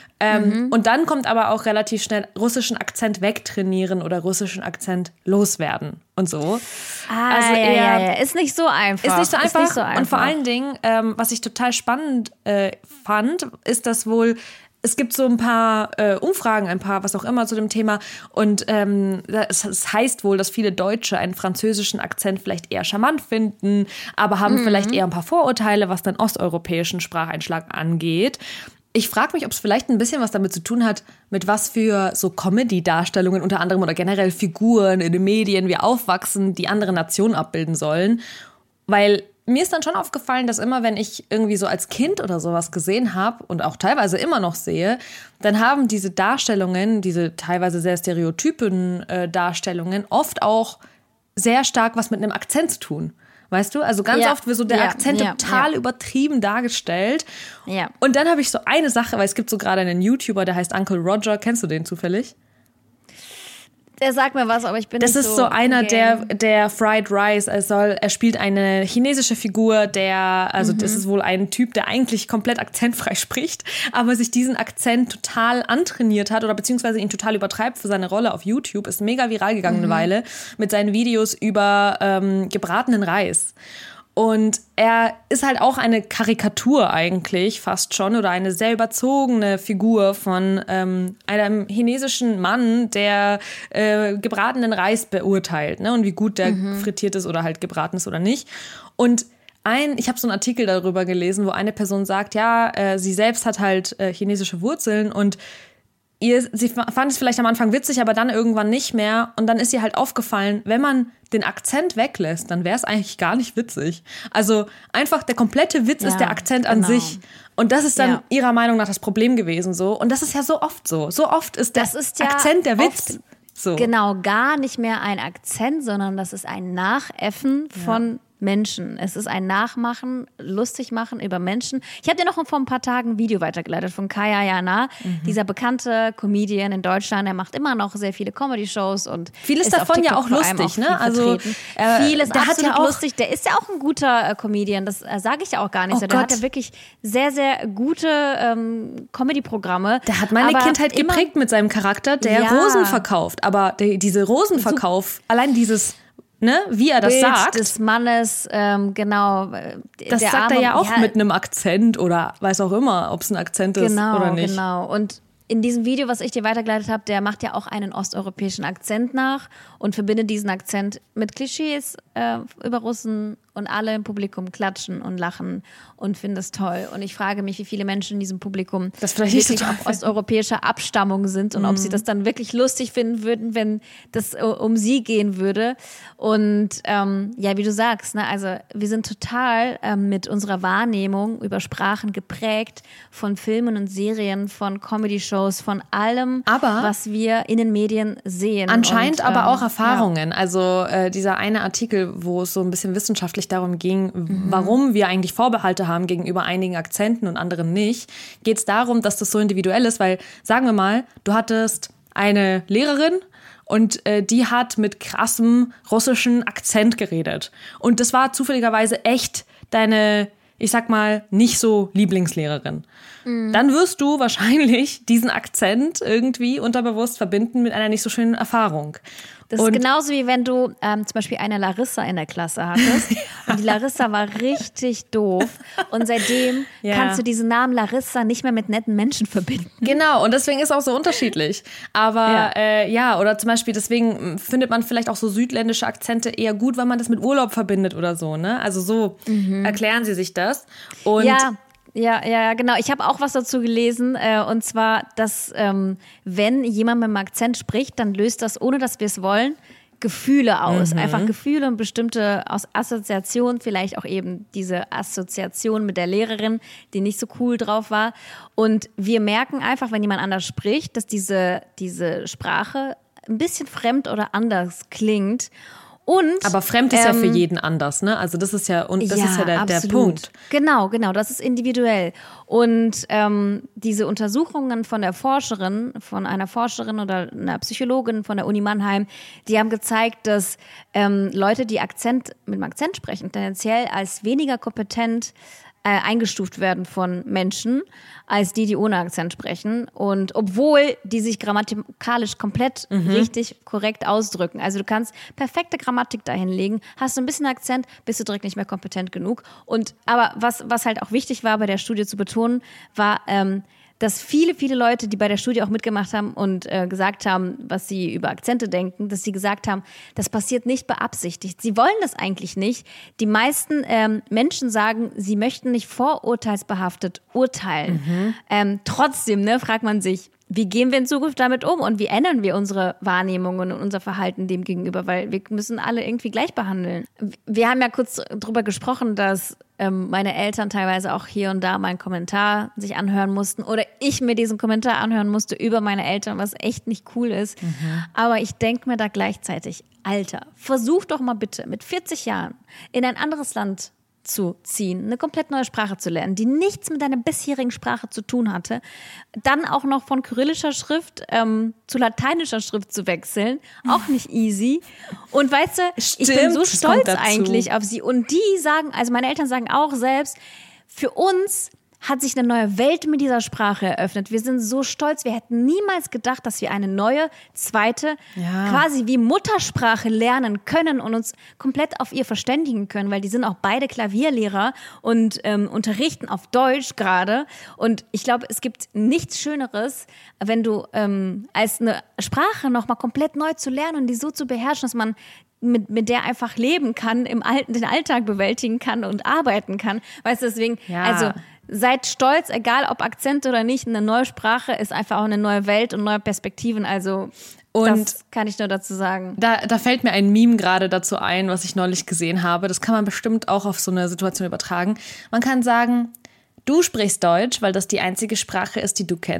Und dann kommt aber auch relativ schnell russischen Akzent wegtrainieren oder russischen Akzent loswerden und so. Also ja. Ist nicht so einfach. Ist nicht so einfach. Und vor allen Dingen, was ich total spannend fand, ist, dass wohl es gibt so ein paar Umfragen, was auch immer zu dem Thema. Und es heißt wohl, dass viele Deutsche einen französischen Akzent vielleicht eher charmant finden, aber haben vielleicht eher ein paar Vorurteile, was den osteuropäischen Spracheinschlag angeht. Ich frage mich, ob es vielleicht ein bisschen was damit zu tun hat, mit was für so Comedy-Darstellungen unter anderem oder generell Figuren in den Medien wir aufwachsen, die andere Nationen abbilden sollen. Weil mir ist dann schon aufgefallen, dass immer, wenn ich irgendwie so als Kind oder sowas gesehen habe und auch teilweise immer noch sehe, dann haben diese Darstellungen, diese teilweise sehr stereotypen Darstellungen oft auch sehr stark was mit einem Akzent zu tun. Weißt du? Also ganz oft wird so der Akzent total übertrieben dargestellt. Ja. Und dann habe ich so eine Sache, weil es gibt so gerade einen YouTuber, der heißt Uncle Roger. Kennst du den zufällig? Der sagt mir was, aber ich bin das nicht ist so einer, der Fried Rice, er spielt eine chinesische Figur, das ist wohl ein Typ, der eigentlich komplett akzentfrei spricht, aber sich diesen Akzent total antrainiert hat oder beziehungsweise ihn total übertreibt für seine Rolle auf YouTube, ist mega viral gegangen eine Weile mit seinen Videos über gebratenen Reis. Und er ist halt auch eine Karikatur eigentlich fast schon oder eine sehr überzogene Figur von einem chinesischen Mann, der gebratenen Reis beurteilt, ne? Und wie gut der frittiert ist oder halt gebraten ist oder nicht. Und ich habe so einen Artikel darüber gelesen, wo eine Person sagt, sie selbst hat halt chinesische Wurzeln und sie fand es vielleicht am Anfang witzig, aber dann irgendwann nicht mehr. Und dann ist ihr halt aufgefallen, wenn man den Akzent weglässt, dann wäre es eigentlich gar nicht witzig. Also einfach der komplette Witz ist der Akzent an sich. Und das ist dann ihrer Meinung nach das Problem gewesen so. Und das ist ja so oft so. So oft ist der Akzent der Witz. So. Genau, gar nicht mehr ein Akzent, sondern das ist ein Nachäffen von Menschen. Es ist ein Nachmachen, lustig machen über Menschen. Ich habe dir noch vor ein paar Tagen ein Video weitergeleitet von Kaya Jana, dieser bekannte Comedian in Deutschland. Er macht immer noch sehr viele Comedy-Shows und vieles davon ja auch lustig, ne? Also vieles absolut lustig. Der ist ja auch ein guter Comedian, das sage ich ja auch gar nicht so. Der hat ja wirklich sehr, sehr gute Comedy-Programme. Der hat meine Kindheit geprägt mit seinem Charakter, der Rosen verkauft. Aber diese Rosenverkauf, allein dieses... Ne, wie er das Bild sagt. Des Mannes, genau. Das sagt er ja auch mit einem Akzent oder weiß auch immer, ob es ein Akzent ist oder nicht. Genau. Und in diesem Video, was ich dir weitergeleitet habe, der macht ja auch einen osteuropäischen Akzent nach und verbindet diesen Akzent mit Klischees über Russen und alle im Publikum klatschen und lachen und finden das toll. Und ich frage mich, wie viele Menschen in diesem Publikum wirklich auf osteuropäischer Abstammung sind und ob sie das dann wirklich lustig finden würden, wenn das um sie gehen würde. Und wie du sagst, ne, also wir sind total mit unserer Wahrnehmung über Sprachen geprägt von Filmen und Serien, von Comedy-Shows, von allem, was wir in den Medien sehen. Anscheinend aber auch Erfahrungen. Ja. Also dieser eine Artikel, wo es so ein bisschen wissenschaftlich darum ging, warum wir eigentlich Vorbehalte haben gegenüber einigen Akzenten und anderen nicht, geht es darum, dass das so individuell ist, weil, sagen wir mal, du hattest eine Lehrerin und die hat mit krassem russischen Akzent geredet. Und das war zufälligerweise echt deine, ich sag mal, nicht so Lieblingslehrerin. Dann wirst du wahrscheinlich diesen Akzent irgendwie unterbewusst verbinden mit einer nicht so schönen Erfahrung. Das ist genauso wie wenn du zum Beispiel eine Larissa in der Klasse hattest und die Larissa war richtig doof und seitdem kannst du diesen Namen Larissa nicht mehr mit netten Menschen verbinden. Genau, und deswegen ist es auch so unterschiedlich. Aber oder zum Beispiel deswegen findet man vielleicht auch so südländische Akzente eher gut, weil man das mit Urlaub verbindet oder so, ne? Also so erklären sie sich das. Und Ja, genau. Ich habe auch was dazu gelesen und zwar, dass wenn jemand mit einem Akzent spricht, dann löst das, ohne dass wir es wollen, Gefühle aus. Einfach Gefühle und bestimmte Assoziationen, vielleicht auch eben diese Assoziation mit der Lehrerin, die nicht so cool drauf war. Und wir merken einfach, wenn jemand anders spricht, dass diese Sprache ein bisschen fremd oder anders klingt. Aber fremd ist ja für jeden anders, ne? Also das ist ja, und das ist ja der Punkt. Genau, das ist individuell. Und diese Untersuchungen von einer Forscherin oder einer Psychologin von der Uni Mannheim, die haben gezeigt, dass Leute, die mit dem Akzent sprechen, tendenziell als weniger kompetent eingestuft werden von Menschen, als die ohne Akzent sprechen. Und obwohl die sich grammatikalisch komplett richtig korrekt ausdrücken. Also du kannst perfekte Grammatik dahinlegen, hast du ein bisschen Akzent, bist du direkt nicht mehr kompetent genug. Aber was halt auch wichtig war, bei der Studie zu betonen, war, dass viele Leute, die bei der Studie auch mitgemacht haben und gesagt haben, was sie über Akzente denken, dass sie gesagt haben, das passiert nicht beabsichtigt. Sie wollen das eigentlich nicht. Die meisten Menschen sagen, sie möchten nicht vorurteilsbehaftet urteilen. Trotzdem fragt man sich, wie gehen wir in Zukunft damit um und wie ändern wir unsere Wahrnehmungen und unser Verhalten dem gegenüber, weil wir müssen alle irgendwie gleich behandeln. Wir haben ja kurz drüber gesprochen, dass meine Eltern teilweise auch hier und da meinen Kommentar sich anhören mussten oder ich mir diesen Kommentar anhören musste über meine Eltern, was echt nicht cool ist. Aber ich denke mir da gleichzeitig, Alter, versuch doch mal bitte mit 40 Jahren in ein anderes Land zu ziehen, eine komplett neue Sprache zu lernen, die nichts mit deiner bisherigen Sprache zu tun hatte, dann auch noch von kyrillischer Schrift zu lateinischer Schrift zu wechseln, auch nicht easy. Und weißt du, ich bin so stolz eigentlich auf sie. Und die sagen, also meine Eltern sagen auch selbst, für uns hat sich eine neue Welt mit dieser Sprache eröffnet. Wir sind so stolz. Wir hätten niemals gedacht, dass wir eine neue, zweite, quasi wie Muttersprache lernen können und uns komplett auf ihr verständigen können, weil die sind auch beide Klavierlehrer und unterrichten auf Deutsch gerade. Und ich glaube, es gibt nichts Schöneres, wenn du als eine Sprache nochmal komplett neu zu lernen und die so zu beherrschen, dass man mit der einfach leben kann, den Alltag bewältigen kann und arbeiten kann. Weißt du, deswegen, also seid stolz, egal ob Akzent oder nicht, eine neue Sprache ist einfach auch eine neue Welt und neue Perspektiven, also das kann ich nur dazu sagen. Da fällt mir ein Meme gerade dazu ein, was ich neulich gesehen habe. Das kann man bestimmt auch auf so eine Situation übertragen. Man kann sagen, du sprichst Deutsch, weil das die einzige Sprache ist, die du kennst.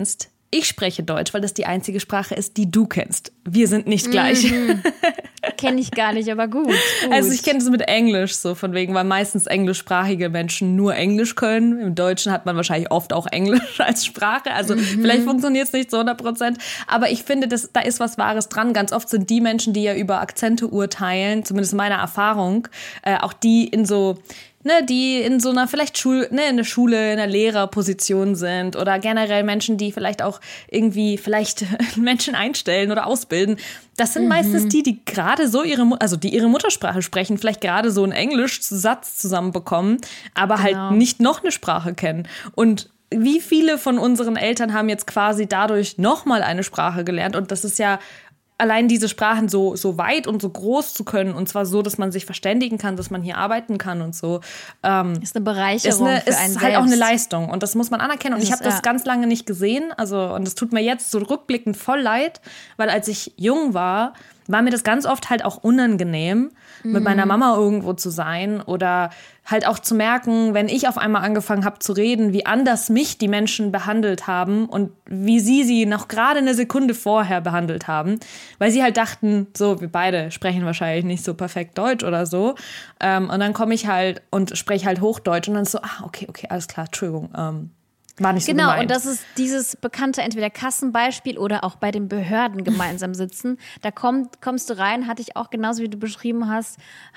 ich spreche Deutsch, weil das die einzige Sprache ist, die du kennst. Wir sind nicht gleich. Kenne ich gar nicht, aber gut. Also ich kenne das mit Englisch so von wegen, weil meistens englischsprachige Menschen nur Englisch können. Im Deutschen hat man wahrscheinlich oft auch Englisch als Sprache. Also vielleicht funktioniert es nicht zu 100%. Aber ich finde, da ist was Wahres dran. Ganz oft sind die Menschen, die ja über Akzente urteilen, zumindest in meiner Erfahrung, auch die in so... die in so einer vielleicht in der Schule, in einer Lehrerposition sind oder generell Menschen, die vielleicht auch irgendwie Menschen einstellen oder ausbilden. Das sind meistens die gerade so ihre Muttersprache sprechen, vielleicht gerade so einen Englisch-Satz zusammenbekommen, aber halt nicht noch eine Sprache kennen. Und wie viele von unseren Eltern haben jetzt quasi dadurch nochmal eine Sprache gelernt? Und das ist ja allein diese Sprachen so weit und so groß zu können, und zwar so, dass man sich verständigen kann, dass man hier arbeiten kann und so. Ist eine Bereicherung für einen ist halt auch eine Leistung und das muss man anerkennen. Und ich habe das ganz lange nicht gesehen, und es tut mir jetzt so rückblickend voll leid, weil als ich jung war mir das ganz oft halt auch unangenehm, mit meiner Mama irgendwo zu sein oder halt auch zu merken, wenn ich auf einmal angefangen habe zu reden, wie anders mich die Menschen behandelt haben und wie sie noch gerade eine Sekunde vorher behandelt haben, weil sie halt dachten, so, wir beide sprechen wahrscheinlich nicht so perfekt Deutsch oder so. Und dann komme ich halt und spreche halt Hochdeutsch und dann so, okay, alles klar, Entschuldigung, war nicht so genau, gemeint. und das ist dieses bekannte entweder Kassenbeispiel oder auch bei den Behörden gemeinsam sitzen. Da kommst du rein, hatte ich auch genauso, wie du beschrieben hast,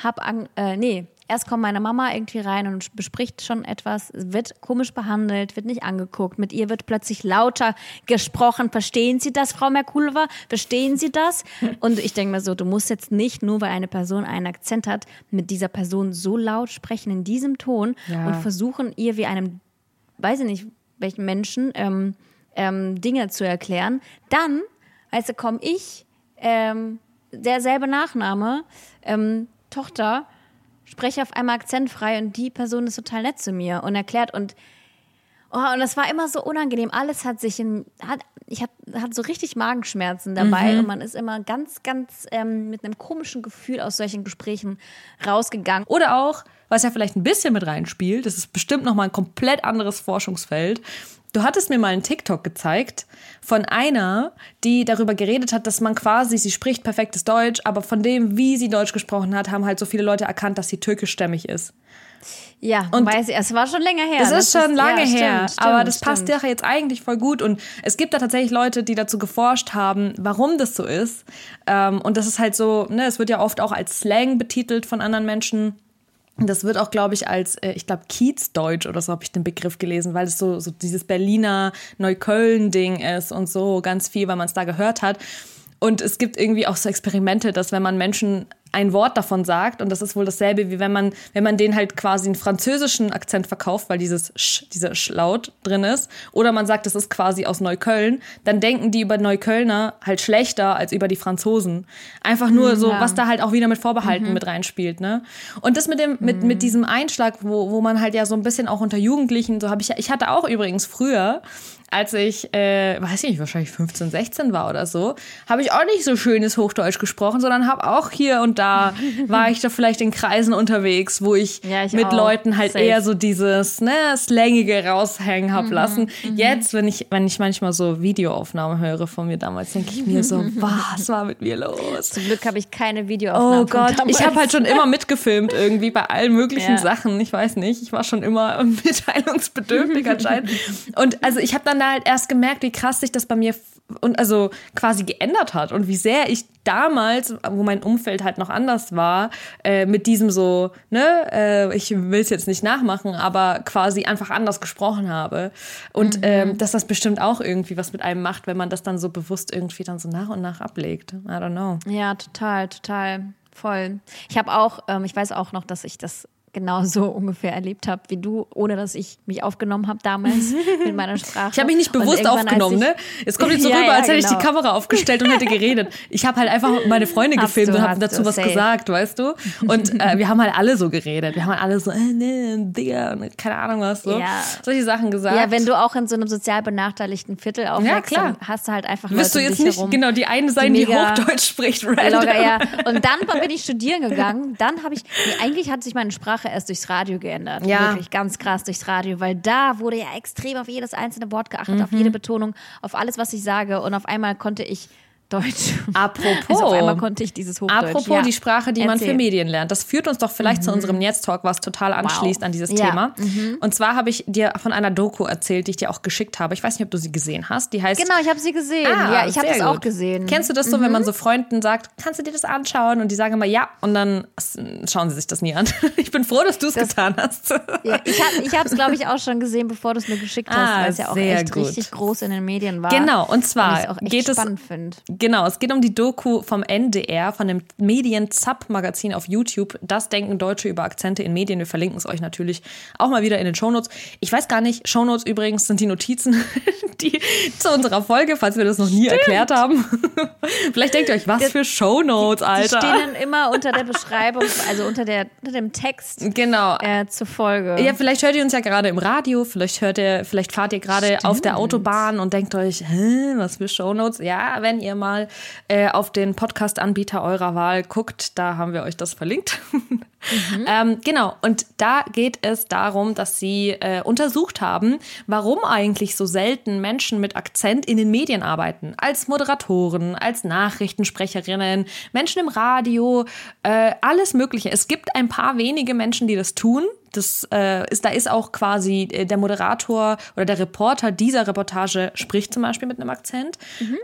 erst kommt meine Mama irgendwie rein und bespricht schon etwas, wird komisch behandelt, wird nicht angeguckt. Mit ihr wird plötzlich lauter gesprochen. Verstehen Sie das, Frau Merkulova? Verstehen Sie das? Und ich denke mir so, du musst jetzt nicht, nur weil eine Person einen Akzent hat, mit dieser Person so laut sprechen in diesem Ton und versuchen, ihr wie einem, weiß ich nicht, welchen Menschen Dinge zu erklären. Dann, komme ich, derselbe Nachname, Tochter, spreche auf einmal akzentfrei und die Person ist total nett zu mir und erklärt und das war immer so unangenehm. Alles hat so richtig Magenschmerzen dabei und man ist immer ganz, ganz mit einem komischen Gefühl aus solchen Gesprächen rausgegangen. Oder auch, was ja vielleicht ein bisschen mit reinspielt, das ist bestimmt nochmal ein komplett anderes Forschungsfeld. Du hattest mir mal einen TikTok gezeigt von einer, die darüber geredet hat, dass man quasi, sie spricht perfektes Deutsch, aber von dem, wie sie Deutsch gesprochen hat, haben halt so viele Leute erkannt, dass sie türkischstämmig ist. Ja, und es war schon länger her. Das ist schon lange her, stimmt, aber das passt ja jetzt eigentlich voll gut. Und es gibt da tatsächlich Leute, die dazu geforscht haben, warum das so ist. Und das ist halt so, es wird ja oft auch als Slang betitelt von anderen Menschen. Das wird auch, glaube ich, als, Kiezdeutsch oder so habe ich den Begriff gelesen, weil es so dieses Berliner Neukölln-Ding ist und so ganz viel, weil man es da gehört hat. Und es gibt irgendwie auch so Experimente, dass wenn man Menschen ein Wort davon sagt, und das ist wohl dasselbe, wie wenn man denen halt quasi einen französischen Akzent verkauft, weil dieser Sch-Laut drin ist, oder man sagt, das ist quasi aus Neukölln, dann denken die über Neuköllner halt schlechter als über die Franzosen. Einfach nur so, was da halt auch wieder mit Vorbehalten mit reinspielt, ne? Und das mit diesem Einschlag, wo man halt ja so ein bisschen auch unter Jugendlichen, ich hatte auch übrigens früher, als ich, wahrscheinlich 15, 16 war oder so, habe ich auch nicht so schönes Hochdeutsch gesprochen, sondern habe auch hier und da, war ich da vielleicht in Kreisen unterwegs, wo ich mit auch Leuten halt eher so dieses Slangige raushängen habe lassen. Jetzt, wenn ich manchmal so Videoaufnahmen höre von mir damals, denke ich mir so, was war mit mir los? Zum Glück habe ich keine Videoaufnahmen. Oh Gott, ich habe halt schon immer mitgefilmt irgendwie bei allen möglichen Sachen. Ich weiß nicht, ich war schon immer mitteilungsbedürftig anscheinend. Und also ich habe dann da halt erst gemerkt, wie krass sich das bei mir quasi geändert hat und wie sehr ich damals, wo mein Umfeld halt noch anders war, mit diesem so, ich will es jetzt nicht nachmachen, aber quasi einfach anders gesprochen habe. Und dass das bestimmt auch irgendwie was mit einem macht, wenn man das dann so bewusst irgendwie dann so nach und nach ablegt. I don't know. Ja, total, voll. Ich habe auch, ich weiß auch noch, dass ich das genau so ungefähr erlebt habe wie du, ohne dass ich mich aufgenommen habe damals mit meiner Sprache. Ich habe mich nicht bewusst aufgenommen, ne? Jetzt kommt jetzt so rüber, als hätte ich die Kamera aufgestellt und hätte geredet. Ich habe halt einfach meine Freunde gefilmt und habe dazu was gesagt, weißt du? Und wir haben halt alle so geredet. Wir haben halt alle so, Digga, keine Ahnung was, so. Ja. Solche Sachen gesagt. Ja, wenn du auch in so einem sozial benachteiligten Viertel aufwächst, dann hast du halt einfach Leute wirst du jetzt um dich nicht herum, genau die eine sein, die Hochdeutsch spricht, random. Locker, ja. Und dann bin ich studieren gegangen. Dann habe ich, eigentlich hat sich meine Sprache Sprache erst durchs Radio geändert. Ja. Wirklich ganz krass durchs Radio, weil da wurde ja extrem auf jedes einzelne Wort geachtet, auf jede Betonung, auf alles, was ich sage. Und auf einmal konnte ich Deutsch. Apropos. Also auf einmal konnte ich dieses Hochdeutsch. Apropos die Sprache, die man für Medien lernt. Das führt uns doch vielleicht zu unserem Jetzt-Talk, was total anschließt an dieses Thema. Und zwar habe ich dir von einer Doku erzählt, die ich dir auch geschickt habe. Ich weiß nicht, ob du sie gesehen hast. Die heißt... Genau, ich habe sie gesehen. Ja, ich habe das auch gesehen. Kennst du das so, wenn man so Freunden sagt, kannst du dir das anschauen? Und die sagen immer ja. Und dann schauen sie sich das nie an. Ich bin froh, dass du es getan hast. Ja, ich habe es, glaube ich, auch schon gesehen, bevor du es mir geschickt hast, weil es ja auch echt richtig groß in den Medien war. Genau, und zwar auch echt spannend finde. Genau, es geht um die Doku vom NDR, von dem Medien-Zap-Magazin auf YouTube. Das denken Deutsche über Akzente in Medien. Wir verlinken es euch natürlich auch mal wieder in den Shownotes. Ich weiß gar nicht, Shownotes übrigens sind die Notizen die zu unserer Folge, falls wir das noch nie erklärt haben. Vielleicht denkt ihr euch, was für Shownotes, Alter. Die stehen dann immer unter der Beschreibung, also unter dem Text zur Folge. Ja, vielleicht hört ihr uns ja gerade im Radio, vielleicht fahrt ihr gerade auf der Autobahn und denkt euch, was für Shownotes. Ja, wenn ihr mal auf den Podcast-Anbieter eurer Wahl guckt, da haben wir euch das verlinkt. Genau, und da geht es darum, dass sie untersucht haben, warum eigentlich so selten Menschen mit Akzent in den Medien arbeiten. Als Moderatoren, als Nachrichtensprecherinnen, Menschen im Radio, alles Mögliche. Es gibt ein paar wenige Menschen, die das tun. Da ist auch quasi der Moderator oder der Reporter dieser Reportage spricht zum Beispiel mit einem Akzent.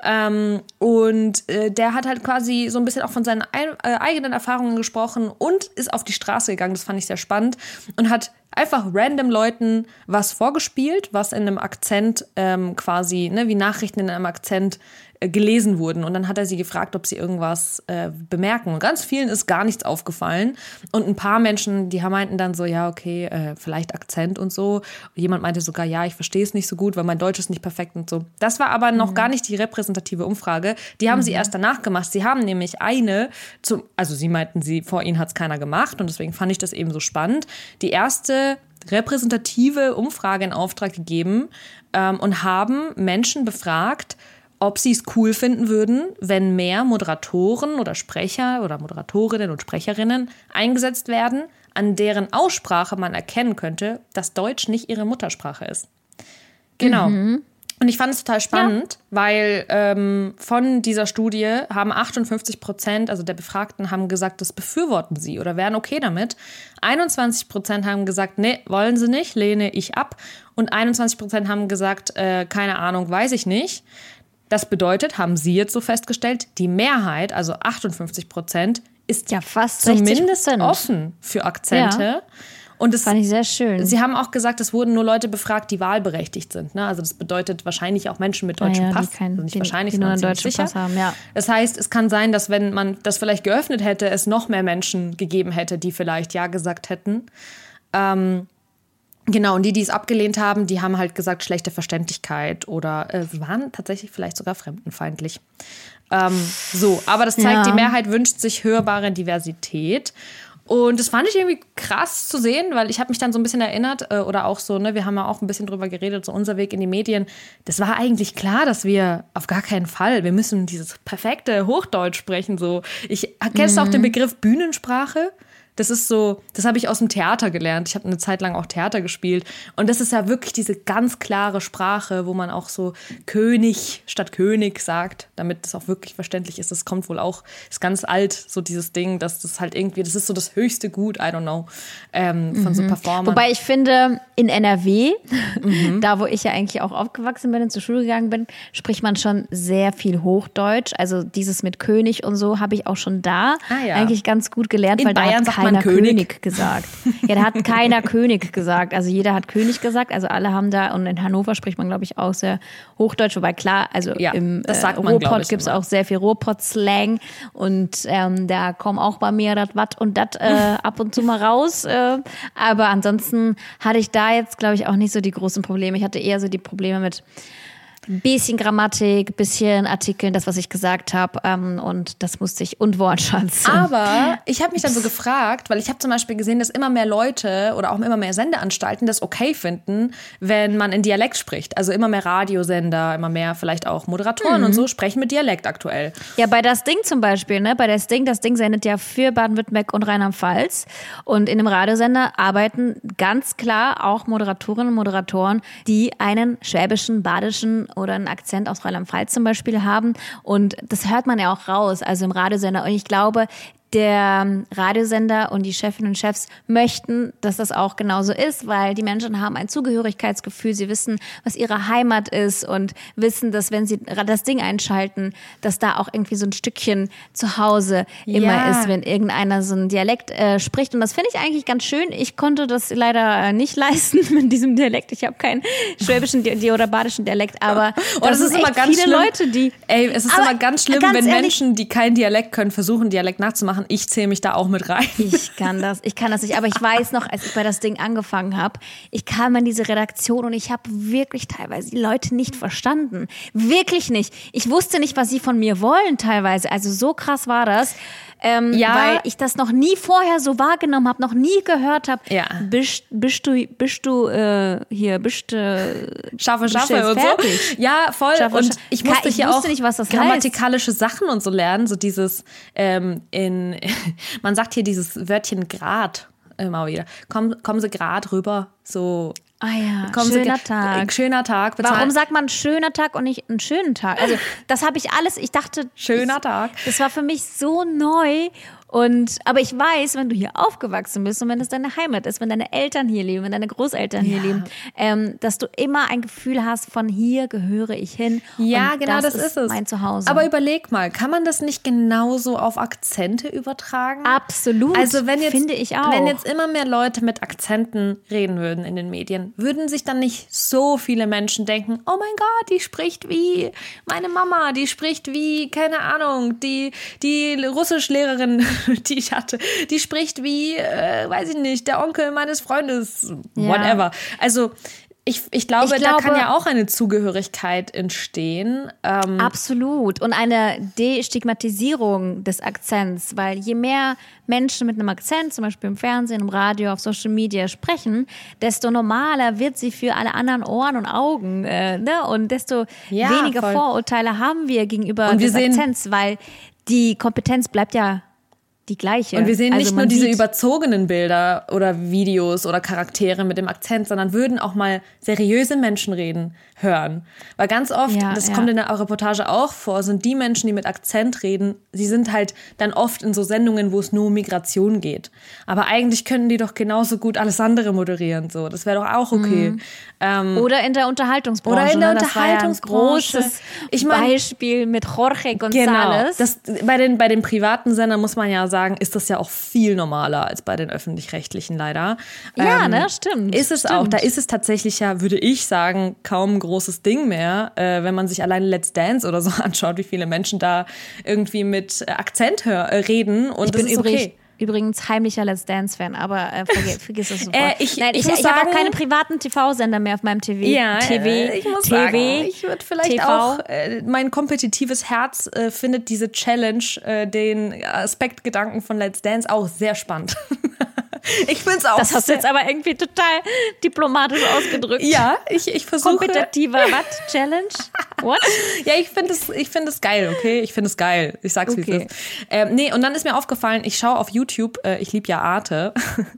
Und der hat halt quasi so ein bisschen auch von seinen eigenen Erfahrungen gesprochen und ist auf die Straße gegangen. Das fand ich sehr spannend und hat einfach random Leuten was vorgespielt, was in einem Akzent quasi, wie Nachrichten in einem Akzent gelesen wurden. Und dann hat er sie gefragt, ob sie irgendwas bemerken. Und ganz vielen ist gar nichts aufgefallen. Und ein paar Menschen, die meinten dann so, ja, okay, vielleicht Akzent und so. Jemand meinte sogar, ja, ich verstehe es nicht so gut, weil mein Deutsch ist nicht perfekt und so. Das war aber noch gar nicht die repräsentative Umfrage. Die haben sie erst danach gemacht. Sie haben nämlich also sie meinten, vor ihnen hat es keiner gemacht. Und deswegen fand ich das eben so spannend. Die erste repräsentative Umfrage in Auftrag gegeben und haben Menschen befragt, ob sie es cool finden würden, wenn mehr Moderatoren oder Sprecher oder Moderatorinnen und Sprecherinnen eingesetzt werden, an deren Aussprache man erkennen könnte, dass Deutsch nicht ihre Muttersprache ist. Genau. Und ich fand es total spannend, weil von dieser Studie haben 58%, also der Befragten, haben gesagt, das befürworten sie oder wären okay damit. 21% haben gesagt, nee, wollen sie nicht, lehne ich ab. Und 21% haben gesagt, keine Ahnung, weiß ich nicht. Das bedeutet, haben Sie jetzt so festgestellt, die Mehrheit, also 58%, ist ja fast zumindest 60%. Offen für Akzente. Ja. Und das fand ich sehr schön. Sie haben auch gesagt, es wurden nur Leute befragt, die wahlberechtigt sind. Ne? Also das bedeutet wahrscheinlich auch Menschen mit deutschem Pass. Also nicht wahrscheinlich, die nur einen sondern deutschen sicher. Pass haben, ja. Das heißt, es kann sein, dass wenn man das vielleicht geöffnet hätte, es noch mehr Menschen gegeben hätte, die vielleicht Ja gesagt hätten. Genau, und die es abgelehnt haben, die haben halt gesagt, schlechte Verständlichkeit oder waren tatsächlich vielleicht sogar fremdenfeindlich. Aber das zeigt, die Mehrheit wünscht sich hörbare Diversität. Und das fand ich irgendwie krass zu sehen, weil ich habe mich dann so ein bisschen erinnert, oder auch so, wir haben ja auch ein bisschen drüber geredet, so unser Weg in die Medien. Das war eigentlich klar, dass wir auf gar keinen Fall, wir müssen dieses perfekte Hochdeutsch sprechen. So. Kennst du auch den Begriff Bühnensprache? Das ist so, das habe ich aus dem Theater gelernt. Ich habe eine Zeit lang auch Theater gespielt. Und das ist ja wirklich diese ganz klare Sprache, wo man auch so König statt König sagt, damit das auch wirklich verständlich ist. Das kommt wohl auch, ist ganz alt, so dieses Ding, dass das halt irgendwie, das ist so das höchste Gut, I don't know, von so Performern. Wobei ich finde, in NRW, da wo ich ja eigentlich auch aufgewachsen bin und zur Schule gegangen bin, spricht man schon sehr viel Hochdeutsch. Also dieses mit König und so habe ich auch schon da eigentlich ganz gut gelernt, weil Bayern da hat keiner König gesagt. Ja, da hat keiner König gesagt. Also jeder hat König gesagt. Also alle haben da, und in Hannover spricht man, glaube ich, auch sehr Hochdeutsch. Wobei klar, also im Ruhrpott gibt es auch sehr viel Ruhrpott-Slang. Und da kommen auch bei mir das Watt und das ab und zu mal raus. Aber ansonsten hatte ich da jetzt, glaube ich, auch nicht so die großen Probleme. Ich hatte eher so die Probleme mit Bisschen Grammatik, bisschen Artikeln, das, was ich gesagt habe. Und das musste ich, und Wortschatz. Aber ich habe mich dann so gefragt, weil ich habe zum Beispiel gesehen, dass immer mehr Leute oder auch immer mehr Sendeanstalten das okay finden, wenn man in Dialekt spricht. Also immer mehr Radiosender, immer mehr vielleicht auch Moderatoren und so sprechen mit Dialekt aktuell. Ja, bei das Ding zum Beispiel, ne? Bei das Ding sendet ja für Baden-Württemberg und Rheinland-Pfalz. Und in dem Radiosender arbeiten ganz klar auch Moderatorinnen und Moderatoren, die einen schwäbischen, badischen oder einen Akzent aus Rheinland-Pfalz zum Beispiel haben. Und das hört man ja auch raus, also im Radiosender. Und ich glaube, der Radiosender und die Chefinnen und Chefs möchten, dass das auch genauso ist, weil die Menschen haben ein Zugehörigkeitsgefühl, sie wissen, was ihre Heimat ist und wissen, dass wenn sie das Ding einschalten, dass da auch irgendwie so ein Stückchen zu Hause immer ist, wenn irgendeiner so einen Dialekt spricht. Und das finde ich eigentlich ganz schön. Ich konnte das leider nicht leisten mit diesem Dialekt. Ich habe keinen schwäbischen oder badischen Dialekt, aber das ist immer ganz viele schlimm. Leute, die... Es ist immer ganz schlimm, ganz wenn ehrlich, Menschen, die keinen Dialekt können, versuchen, Dialekt nachzumachen. Ich zähle mich da auch mit rein. Ich kann das nicht. Aber ich weiß noch, als ich bei das Ding angefangen habe, ich kam in diese Redaktion und ich habe wirklich teilweise die Leute nicht verstanden. Wirklich nicht. Ich wusste nicht, was sie von mir wollen teilweise. Also so krass war das. Weil ich das noch nie vorher so wahrgenommen habe, noch nie gehört habe. Ja. Bist du Schaffe und so. fertig? Ja, voll. Schaffe, und ich musste hier auch nicht, was das grammatikalische Sachen und so lernen. So dieses, man sagt hier dieses Wörtchen grad immer wieder. Kommen Sie grad rüber, so. Ah ja, schöner Tag. Schöner Tag. Warum sagt man schöner Tag und nicht einen schönen Tag? Also das habe ich alles, ich dachte... Schöner Tag. Das war für mich so neu. Aber ich weiß, wenn du hier aufgewachsen bist und wenn es deine Heimat ist, wenn deine Eltern hier leben, wenn deine Großeltern hier leben, dass du immer ein Gefühl hast von hier gehöre ich hin. Ja, und genau, das ist es. Mein Zuhause. Aber überleg mal, kann man das nicht genauso auf Akzente übertragen? Absolut, also finde ich auch. Wenn jetzt immer mehr Leute mit Akzenten reden würden in den Medien, würden sich dann nicht so viele Menschen denken, oh mein Gott, die spricht wie meine Mama, die spricht wie, keine Ahnung, die Russischlehrerin, die ich hatte, die spricht wie, weiß ich nicht, der Onkel meines Freundes, whatever. Also ich glaube, da kann ja auch eine Zugehörigkeit entstehen. Absolut. Und eine Destigmatisierung des Akzents, weil je mehr Menschen mit einem Akzent, zum Beispiel im Fernsehen, im Radio, auf Social Media sprechen, desto normaler wird sie für alle anderen Ohren und Augen. Und desto weniger Vorurteile haben wir gegenüber des Akzents, weil die Kompetenz bleibt ja die gleiche. Und wir sehen nicht nur diese überzogenen Bilder oder Videos oder Charaktere mit dem Akzent, sondern würden auch mal seriöse Menschen hören. Weil ganz oft, das kommt in der Reportage auch vor, sind die Menschen, die mit Akzent reden, sie sind halt dann oft in so Sendungen, wo es nur um Migration geht. Aber eigentlich könnten die doch genauso gut alles andere moderieren. So. Das wäre doch auch okay. Oder in der Unterhaltungsbranche. Oder in der das war ja ein großes Beispiel mit Jorge González. Genau. Bei den privaten Sendern muss man ja sagen, ist das ja auch viel normaler als bei den öffentlich-rechtlichen leider. Ja, stimmt. Ist es auch. Da ist es tatsächlich ja, würde ich sagen, kaum ein großes Ding mehr, wenn man sich alleine Let's Dance oder so anschaut, wie viele Menschen da irgendwie mit Akzent reden. Und das ist okay. Übrigens heimlicher Let's Dance-Fan, aber vergiss das sofort. Ich habe auch keine privaten TV-Sender mehr auf meinem TV. Ja, ich muss sagen, ich würde vielleicht TV. Auch, mein kompetitives Herz findet diese Challenge, den Aspektgedanken von Let's Dance auch sehr spannend. Ich finde es auch. Das hast du jetzt aber irgendwie total diplomatisch ausgedrückt. Ja, ich versuche. Kompetitiver Challenge? What? Ja, ich finde es geil, okay? Ich finde es geil. Ich sag's, wie es ist. Nee, und dann ist mir aufgefallen, ich schaue auf YouTube, ich liebe ja Arte,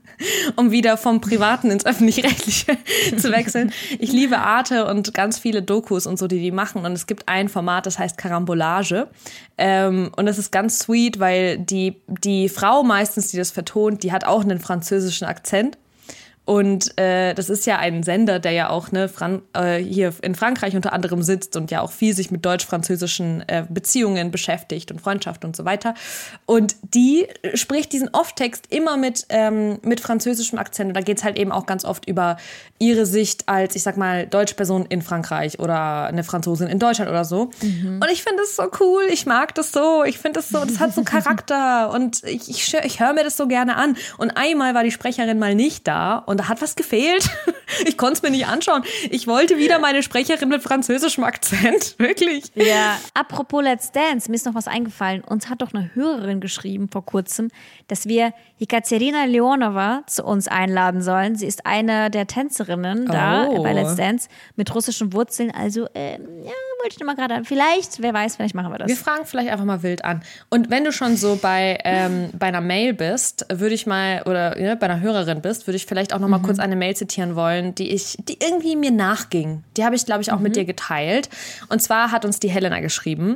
um wieder vom Privaten ins Öffentlich-Rechtliche zu wechseln. Ich liebe Arte und ganz viele Dokus und so, die machen. Und es gibt ein Format, das heißt Karambolage. Und das ist ganz sweet, weil die Frau meistens, die das vertont, die hat auch einen französischen Akzent. Und das ist ja ein Sender, der ja auch hier in Frankreich unter anderem sitzt und ja auch viel sich mit deutsch-französischen Beziehungen beschäftigt und Freundschaft und so weiter. Und die spricht diesen Off-Text immer mit französischem Akzent. Und da geht's halt eben auch ganz oft über ihre Sicht als, ich sag mal, deutsche Person in Frankreich oder eine Franzosin in Deutschland oder so. Mhm. Und ich finde das so cool. Ich mag das so. Ich finde das so, das hat so Charakter. Und ich höre mir das so gerne an. Und einmal war die Sprecherin mal nicht da. und da hat was gefehlt. Ich konnte es mir nicht anschauen. Ich wollte wieder meine Sprecherin mit französischem Akzent. Wirklich. Ja. Apropos Let's Dance, mir ist noch was eingefallen. Uns hat doch eine Hörerin geschrieben vor kurzem, dass wir Jekaterina Leonova zu uns einladen sollen. Sie ist eine der Tänzerinnen da bei Let's Dance mit russischen Wurzeln. Also, wollte ich nur mal gerade, vielleicht, wer weiß, vielleicht machen wir das. Wir fragen vielleicht einfach mal wild an. Und wenn du schon so bei einer Mail bist, würde ich mal, oder bei einer Hörerin bist, würde ich vielleicht auch noch mal kurz eine Mail zitieren wollen, die irgendwie mir nachging. Die habe ich, glaube ich, auch mit dir geteilt. Und zwar hat uns die Helena geschrieben.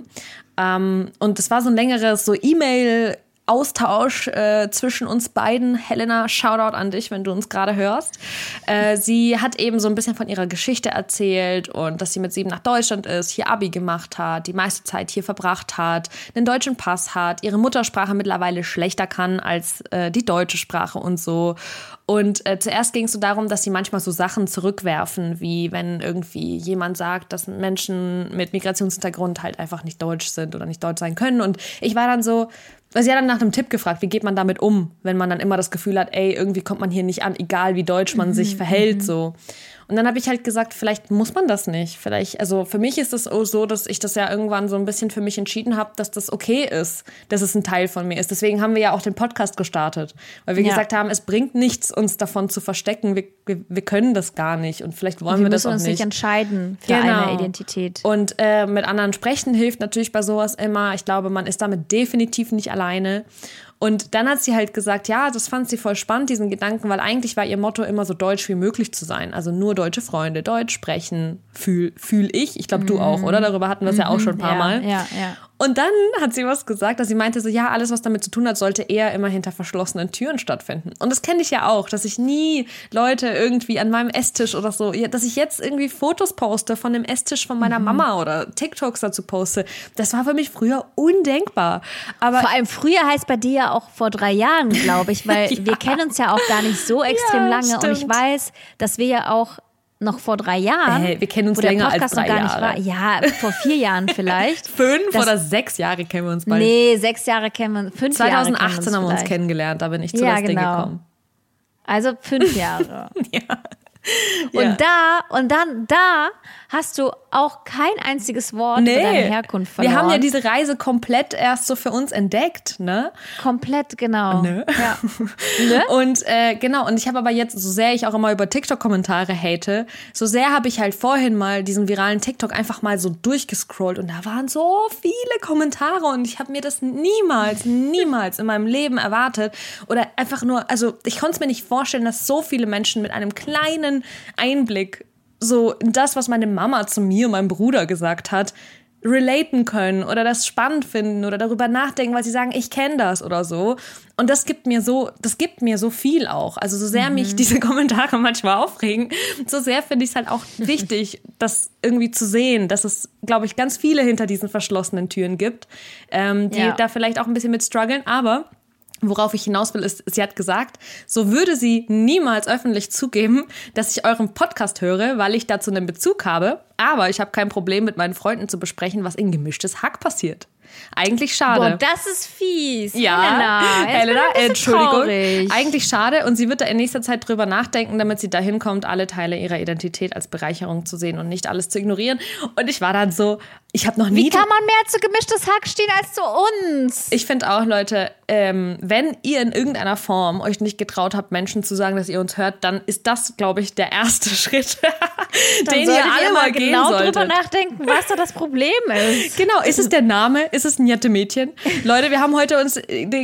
Und es war so ein längeres so E-Mail- Austausch zwischen uns beiden. Helena, Shoutout an dich, wenn du uns gerade hörst. Sie hat eben so ein bisschen von ihrer Geschichte erzählt und dass sie mit 7 nach Deutschland ist, hier Abi gemacht hat, die meiste Zeit hier verbracht hat, einen deutschen Pass hat, ihre Muttersprache mittlerweile schlechter kann als die deutsche Sprache und so. Und zuerst ging es so darum, dass sie manchmal so Sachen zurückwerfen, wie wenn irgendwie jemand sagt, dass Menschen mit Migrationshintergrund halt einfach nicht deutsch sind oder nicht deutsch sein können. Und ich war dann so, weil sie hat dann nach einem Tipp gefragt, wie geht man damit um, wenn man dann immer das Gefühl hat, ey, irgendwie kommt man hier nicht an, egal wie deutsch man sich verhält, so. Und dann habe ich halt gesagt, vielleicht muss man das nicht. Vielleicht, also für mich ist es so, dass ich das ja irgendwann so ein bisschen für mich entschieden habe, dass das okay ist, dass es ein Teil von mir ist. Deswegen haben wir ja auch den Podcast gestartet, weil wir gesagt haben, es bringt nichts, uns davon zu verstecken. Wir können das gar nicht und vielleicht wollen wir das auch nicht. Wir müssen uns nicht entscheiden für eine Identität. Und mit anderen sprechen hilft natürlich bei sowas immer. Ich glaube, man ist damit definitiv nicht alleine. Und dann hat sie halt gesagt, ja, das fand sie voll spannend, diesen Gedanken, weil eigentlich war ihr Motto immer so deutsch wie möglich zu sein. Also nur deutsche Freunde, Deutsch sprechen, fühl ich. Ich glaube, du auch, oder? Darüber hatten wir es ja auch schon ein paar Mal. Ja. Und dann hat sie was gesagt, dass sie meinte so, ja, alles, was damit zu tun hat, sollte eher immer hinter verschlossenen Türen stattfinden. Und das kenne ich ja auch, dass ich nie Leute irgendwie an meinem Esstisch oder so, dass ich jetzt irgendwie Fotos poste von dem Esstisch von meiner Mama oder TikToks dazu poste. Das war für mich früher undenkbar. Aber vor allem früher heißt bei dir ja auch vor 3 Jahren, glaube ich, weil wir kennen uns ja auch gar nicht so extrem lange. Stimmt. Und ich weiß, dass wir ja auch noch vor 3 Jahren. Wir kennen uns länger als 3 Jahre. Ja, vor 4 Jahren vielleicht. 5 oder 6 Jahre kennen wir uns bald. Nee, 6 Jahre kennen wir uns. 5 Jahre. 2018 haben wir uns kennengelernt, da bin ich zu das Ding gekommen. Also 5 Jahre. Ja. Und da hast du auch kein einziges Wort über deine Herkunft verloren. Wir haben ja diese Reise komplett erst so für uns entdeckt, ne? Komplett, genau. Ne? Ja. Ne? Und genau, und ich habe aber jetzt, so sehr ich auch immer über TikTok-Kommentare hate, so sehr habe ich halt vorhin mal diesen viralen TikTok einfach mal so durchgescrollt und da waren so viele Kommentare und ich habe mir das niemals in meinem Leben erwartet oder einfach nur, also ich konnte es mir nicht vorstellen, dass so viele Menschen mit einem kleinen Einblick so das, was meine Mama zu mir und meinem Bruder gesagt hat, relaten können oder das spannend finden oder darüber nachdenken, weil sie sagen, ich kenne das oder so. Und das gibt mir so viel auch. Also so sehr mich diese Kommentare manchmal aufregen, so sehr finde ich es halt auch wichtig, das irgendwie zu sehen, dass es, glaube ich, ganz viele hinter diesen verschlossenen Türen gibt, die da vielleicht auch ein bisschen mit strugglen, aber worauf ich hinaus will, ist, sie hat gesagt, so würde sie niemals öffentlich zugeben, dass ich euren Podcast höre, weil ich dazu einen Bezug habe. Aber ich habe kein Problem, mit meinen Freunden zu besprechen, was in Gemischtes Hack passiert. Eigentlich schade. Boah, das ist fies. Ja, Helena, Entschuldigung. Traurig. Eigentlich schade und sie wird da in nächster Zeit drüber nachdenken, damit sie dahin kommt, alle Teile ihrer Identität als Bereicherung zu sehen und nicht alles zu ignorieren. Und ich war dann so, ich habe noch nie... Wie kann man mehr zu Gemischtes Hack stehen als zu uns? Ich finde auch, Leute, wenn ihr in irgendeiner Form euch nicht getraut habt, Menschen zu sagen, dass ihr uns hört, dann ist das, glaube ich, der erste Schritt, den ihr alle mal gehen genau solltet. drüber nachdenken, was da das Problem ist. Genau, ist es der Name? Ist es ein Nette Mädchen? Leute, wir haben heute uns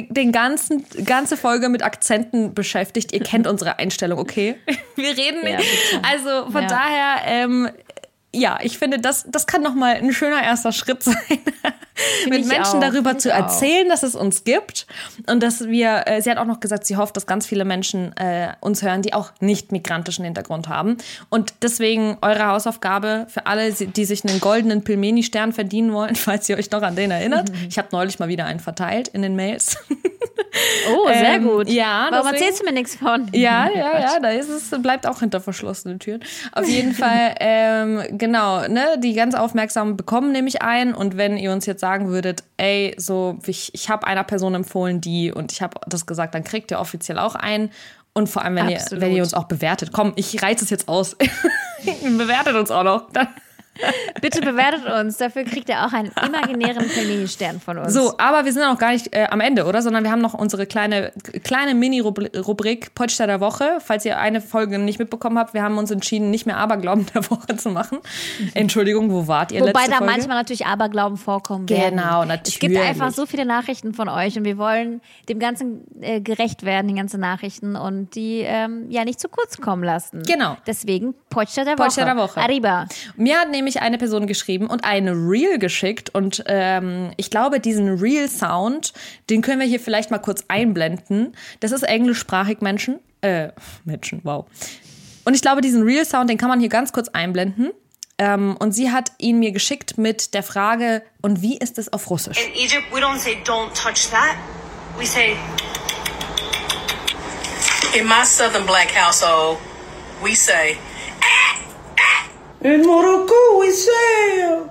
ganze Folge mit Akzenten beschäftigt. Ihr kennt unsere Einstellung, okay? Wir reden nicht. Also von daher, ich finde, das kann noch mal ein schöner erster Schritt sein, mit Menschen darüber zu erzählen, dass es uns gibt und dass wir, sie hat auch noch gesagt, sie hofft, dass ganz viele Menschen uns hören, die auch nicht migrantischen Hintergrund haben und deswegen eure Hausaufgabe für alle, die sich einen goldenen Pilmeni-Stern verdienen wollen, falls ihr euch noch an den erinnert. Ich habe neulich mal wieder einen verteilt in den Mails. Oh, sehr gut. Ja, warum erzählst du mir nichts von? Ja, da ist es, bleibt auch hinter verschlossenen Türen. Auf jeden Fall, genau, ne, die ganz Aufmerksamen bekommen nämlich einen und wenn ihr uns jetzt sagen würdet, ey, so, ich habe einer Person empfohlen, die und ich habe das gesagt, dann kriegt ihr offiziell auch einen Und vor allem, wenn ihr uns auch bewertet. Komm, ich reiz es jetzt aus. Bewertet uns auch noch. Bitte bewertet uns, dafür kriegt ihr auch einen imaginären Panini-Stern von uns. So, aber wir sind noch gar nicht am Ende, oder? Sondern wir haben noch unsere kleine Mini-Rubrik Potschter der Woche. Falls ihr eine Folge nicht mitbekommen habt, wir haben uns entschieden, nicht mehr Aberglauben der Woche zu machen. Entschuldigung, wo wart ihr letzte Folge? Wobei da manchmal natürlich Aberglauben vorkommen werden. Genau, natürlich. Es gibt einfach so viele Nachrichten von euch und wir wollen dem Ganzen gerecht werden, den ganzen Nachrichten und die nicht zu kurz kommen lassen. Genau. Deswegen Potschter der Woche. Potschter der Woche. Arriba. Mir hat nämlich eine Person geschrieben und eine Reel geschickt und ich glaube, diesen Reel-Sound, den können wir hier vielleicht mal kurz einblenden. Das ist englischsprachig Menschen, wow. Und ich glaube, diesen Reel-Sound, den kann man hier ganz kurz einblenden. Und sie hat ihn mir geschickt mit der Frage, und wie ist es auf Russisch? In Egypt, we don't say don't touch that. We say... In my southern black household, we say... In Morocco we say,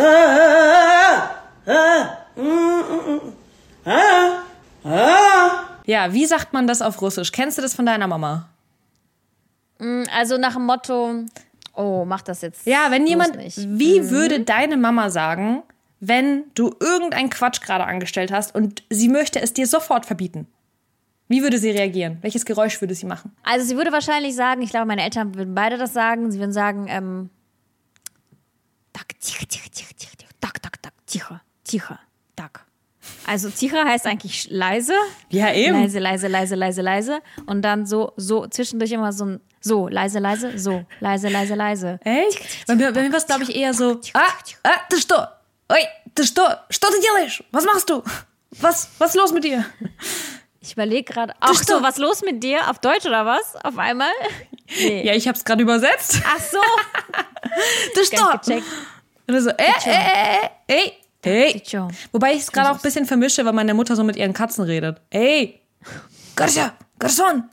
Ja, wie sagt man das auf Russisch? Kennst du das von deiner Mama? Also nach dem Motto, oh, mach das jetzt. Ja, wenn jemand, nicht. wie würde deine Mama sagen, wenn du irgendeinen Quatsch gerade angestellt hast und sie möchte es dir sofort verbieten? Wie würde sie reagieren? Welches Geräusch würde sie machen? Also sie würde wahrscheinlich sagen, ich glaube, meine Eltern würden beide das sagen. Sie würden sagen, tak, ticha, ticha, ticha, ticha, tak, tak, tak, ticha, ticha, tak. Also ticha heißt eigentlich leise. Ja, eben. Leise, leise, leise, leise, leise. Und dann so zwischendurch immer so ein so, leise, leise, so, leise, leise, leise. Echt? Bei mir war es, glaube ich, eher so, ты что? Oi, ты что? Что ты делаешь? Was machst du? Was ist los mit dir? Ich überlege gerade, ach so, was los mit dir? Auf Deutsch oder was? Auf einmal? Nee. Ja, ich habe es gerade übersetzt. Ach so. Das Ganz gecheckt. Oder so, ey. Ticho. Wobei ich es gerade auch ein bisschen vermische, weil meine Mutter so mit ihren Katzen redet. Ey, Garcia, Garçon.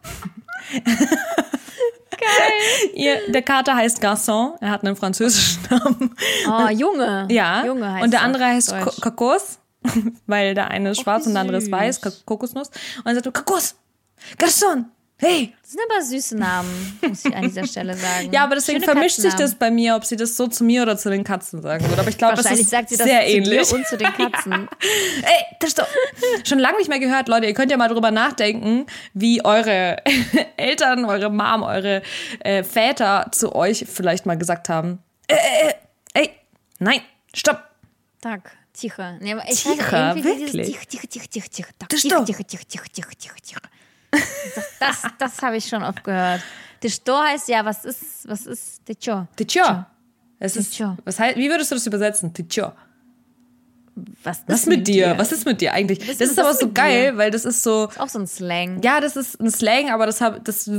Geil. Der Kater heißt Garçon, er hat einen französischen Namen. Oh, Junge. Ja, Junge heißt und der andere heißt Deutsch. Kokos, weil der eine ist schwarz und der andere ist süß. weiß, Kokosnuss. Und er sagt, Kokos, Garçon, hey. Das sind aber süße Namen, muss ich an dieser Stelle sagen. Ja, aber deswegen Schöne vermischt sich Katzennamen. das bei mir, ob sie das so zu mir oder zu den Katzen sagen würde. Aber ich glaube, das Wahrscheinlich ist sagt sie das sehr zu ähnlich. dir und zu den Katzen. Ey, das ist doch schon lange nicht mehr gehört, Leute. Ihr könnt ja mal drüber nachdenken, wie eure Eltern, eure Mom, eure Väter zu euch vielleicht mal gesagt haben. Ey, nein, stopp. Tak, ticha. Nee, aber ich Ticha, weiß nicht, irgendwie wirklich? dieses ticha. Tak, Das ticha, doch. ticha. Das habe ich schon oft gehört. Ticho heißt ja, was ist Ticho? Ticho. Es ist, Ticho. wie würdest du das übersetzen? Ticho. Was Was mit dir? Was ist mit dir eigentlich? Das ist aber so geil, weil das ist so. Auch so ein Slang. Ja, das ist ein Slang, aber so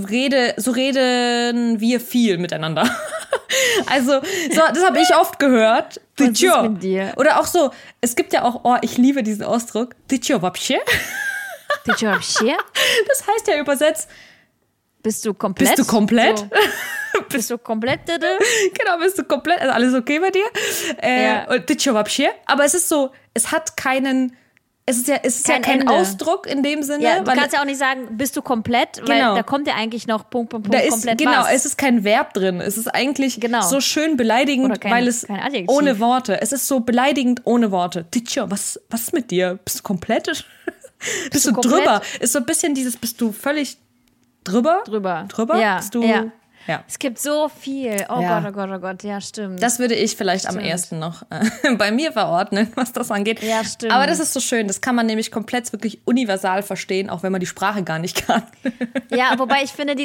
reden wir viel miteinander. Also, das habe ich oft gehört. Was ist mit dir? Oder auch so, es gibt ja auch, ich liebe diesen Ausdruck. Ticho вообще? Ticho вообще? Das heißt ja übersetzt, Bist du komplett? bist du komplett? So. Bist du komplett, Dede? Genau, bist du komplett, also alles okay bei dir? Ja. Und Ticho вообще? Aber es ist so, es hat keinen, es ist ja kein Ende. Ausdruck in dem Sinne. Ja, du weil kannst ja auch nicht sagen, bist du komplett, weil Genau. da kommt ja eigentlich noch Punkt, da ist, komplett genau, was. es ist kein Verb drin. Es ist eigentlich Genau. so schön beleidigend, Oder kein- weil es kein Adjektiv. ohne Worte. Es ist so beleidigend ohne Worte. Ticho, was ist mit dir? Bist du komplett? Bist du komplett? drüber? Ist so ein bisschen dieses, bist du völlig drüber? Drüber. Ja, Bist du, ja. Ja. Es gibt so viel. Oh Ja. Gott, oh Gott, oh Gott. Ja, stimmt. Das würde ich vielleicht am Stimmt. ersten noch bei mir verordnen, was das angeht. Ja, stimmt. Aber das ist so schön. Das kann man nämlich komplett wirklich universal verstehen, auch wenn man die Sprache gar nicht kann. Ja, wobei ich finde,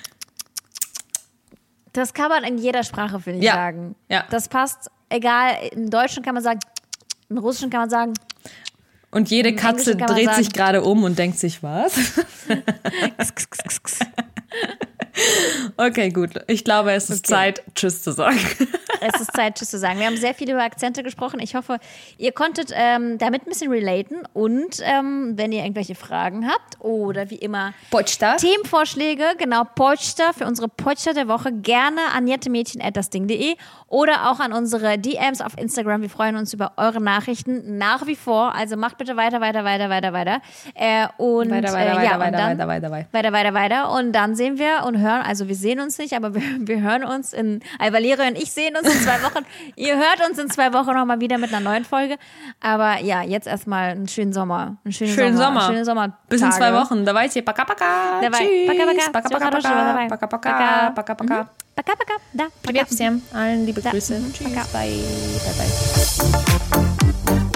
das kann man in jeder Sprache, finde ich, Ja. sagen. Ja. Das passt, egal, im Deutschen kann man sagen, im Russischen kann man sagen, Und jede Im Katze Englischen kann man dreht sagen- sich gerade um und denkt sich, was? Okay, gut. Ich glaube, es ist Zeit, Tschüss zu sagen. es ist Zeit, Tschüss zu sagen. Wir haben sehr viel über Akzente gesprochen. Ich hoffe, ihr konntet damit ein bisschen relaten. Und wenn ihr irgendwelche Fragen habt oder wie immer Poczta. Themenvorschläge, genau, Poczta für unsere Poczta der Woche, gerne an jettemädchen@dasding.de oder auch an unsere DMs auf Instagram. Wir freuen uns über eure Nachrichten nach wie vor. Also macht bitte weiter. Und Weiter. Und dann sehen wir und hören, also wir sehen uns nicht, aber wir hören uns Valeria und ich sehen uns in 2 Wochen. Ihr hört uns in 2 Wochen nochmal wieder mit einer neuen Folge. Aber ja, jetzt erstmal einen schönen Sommer. Schönen Sommer. Bis in 2 Wochen. Dabei ist hier Paka Paka. Tschüss. Paka Paka. Paka Paka. Paka Paka. Paka Paka. Da. Привет всем. Allen liebe Grüße. Tschüss. Bye. Bye.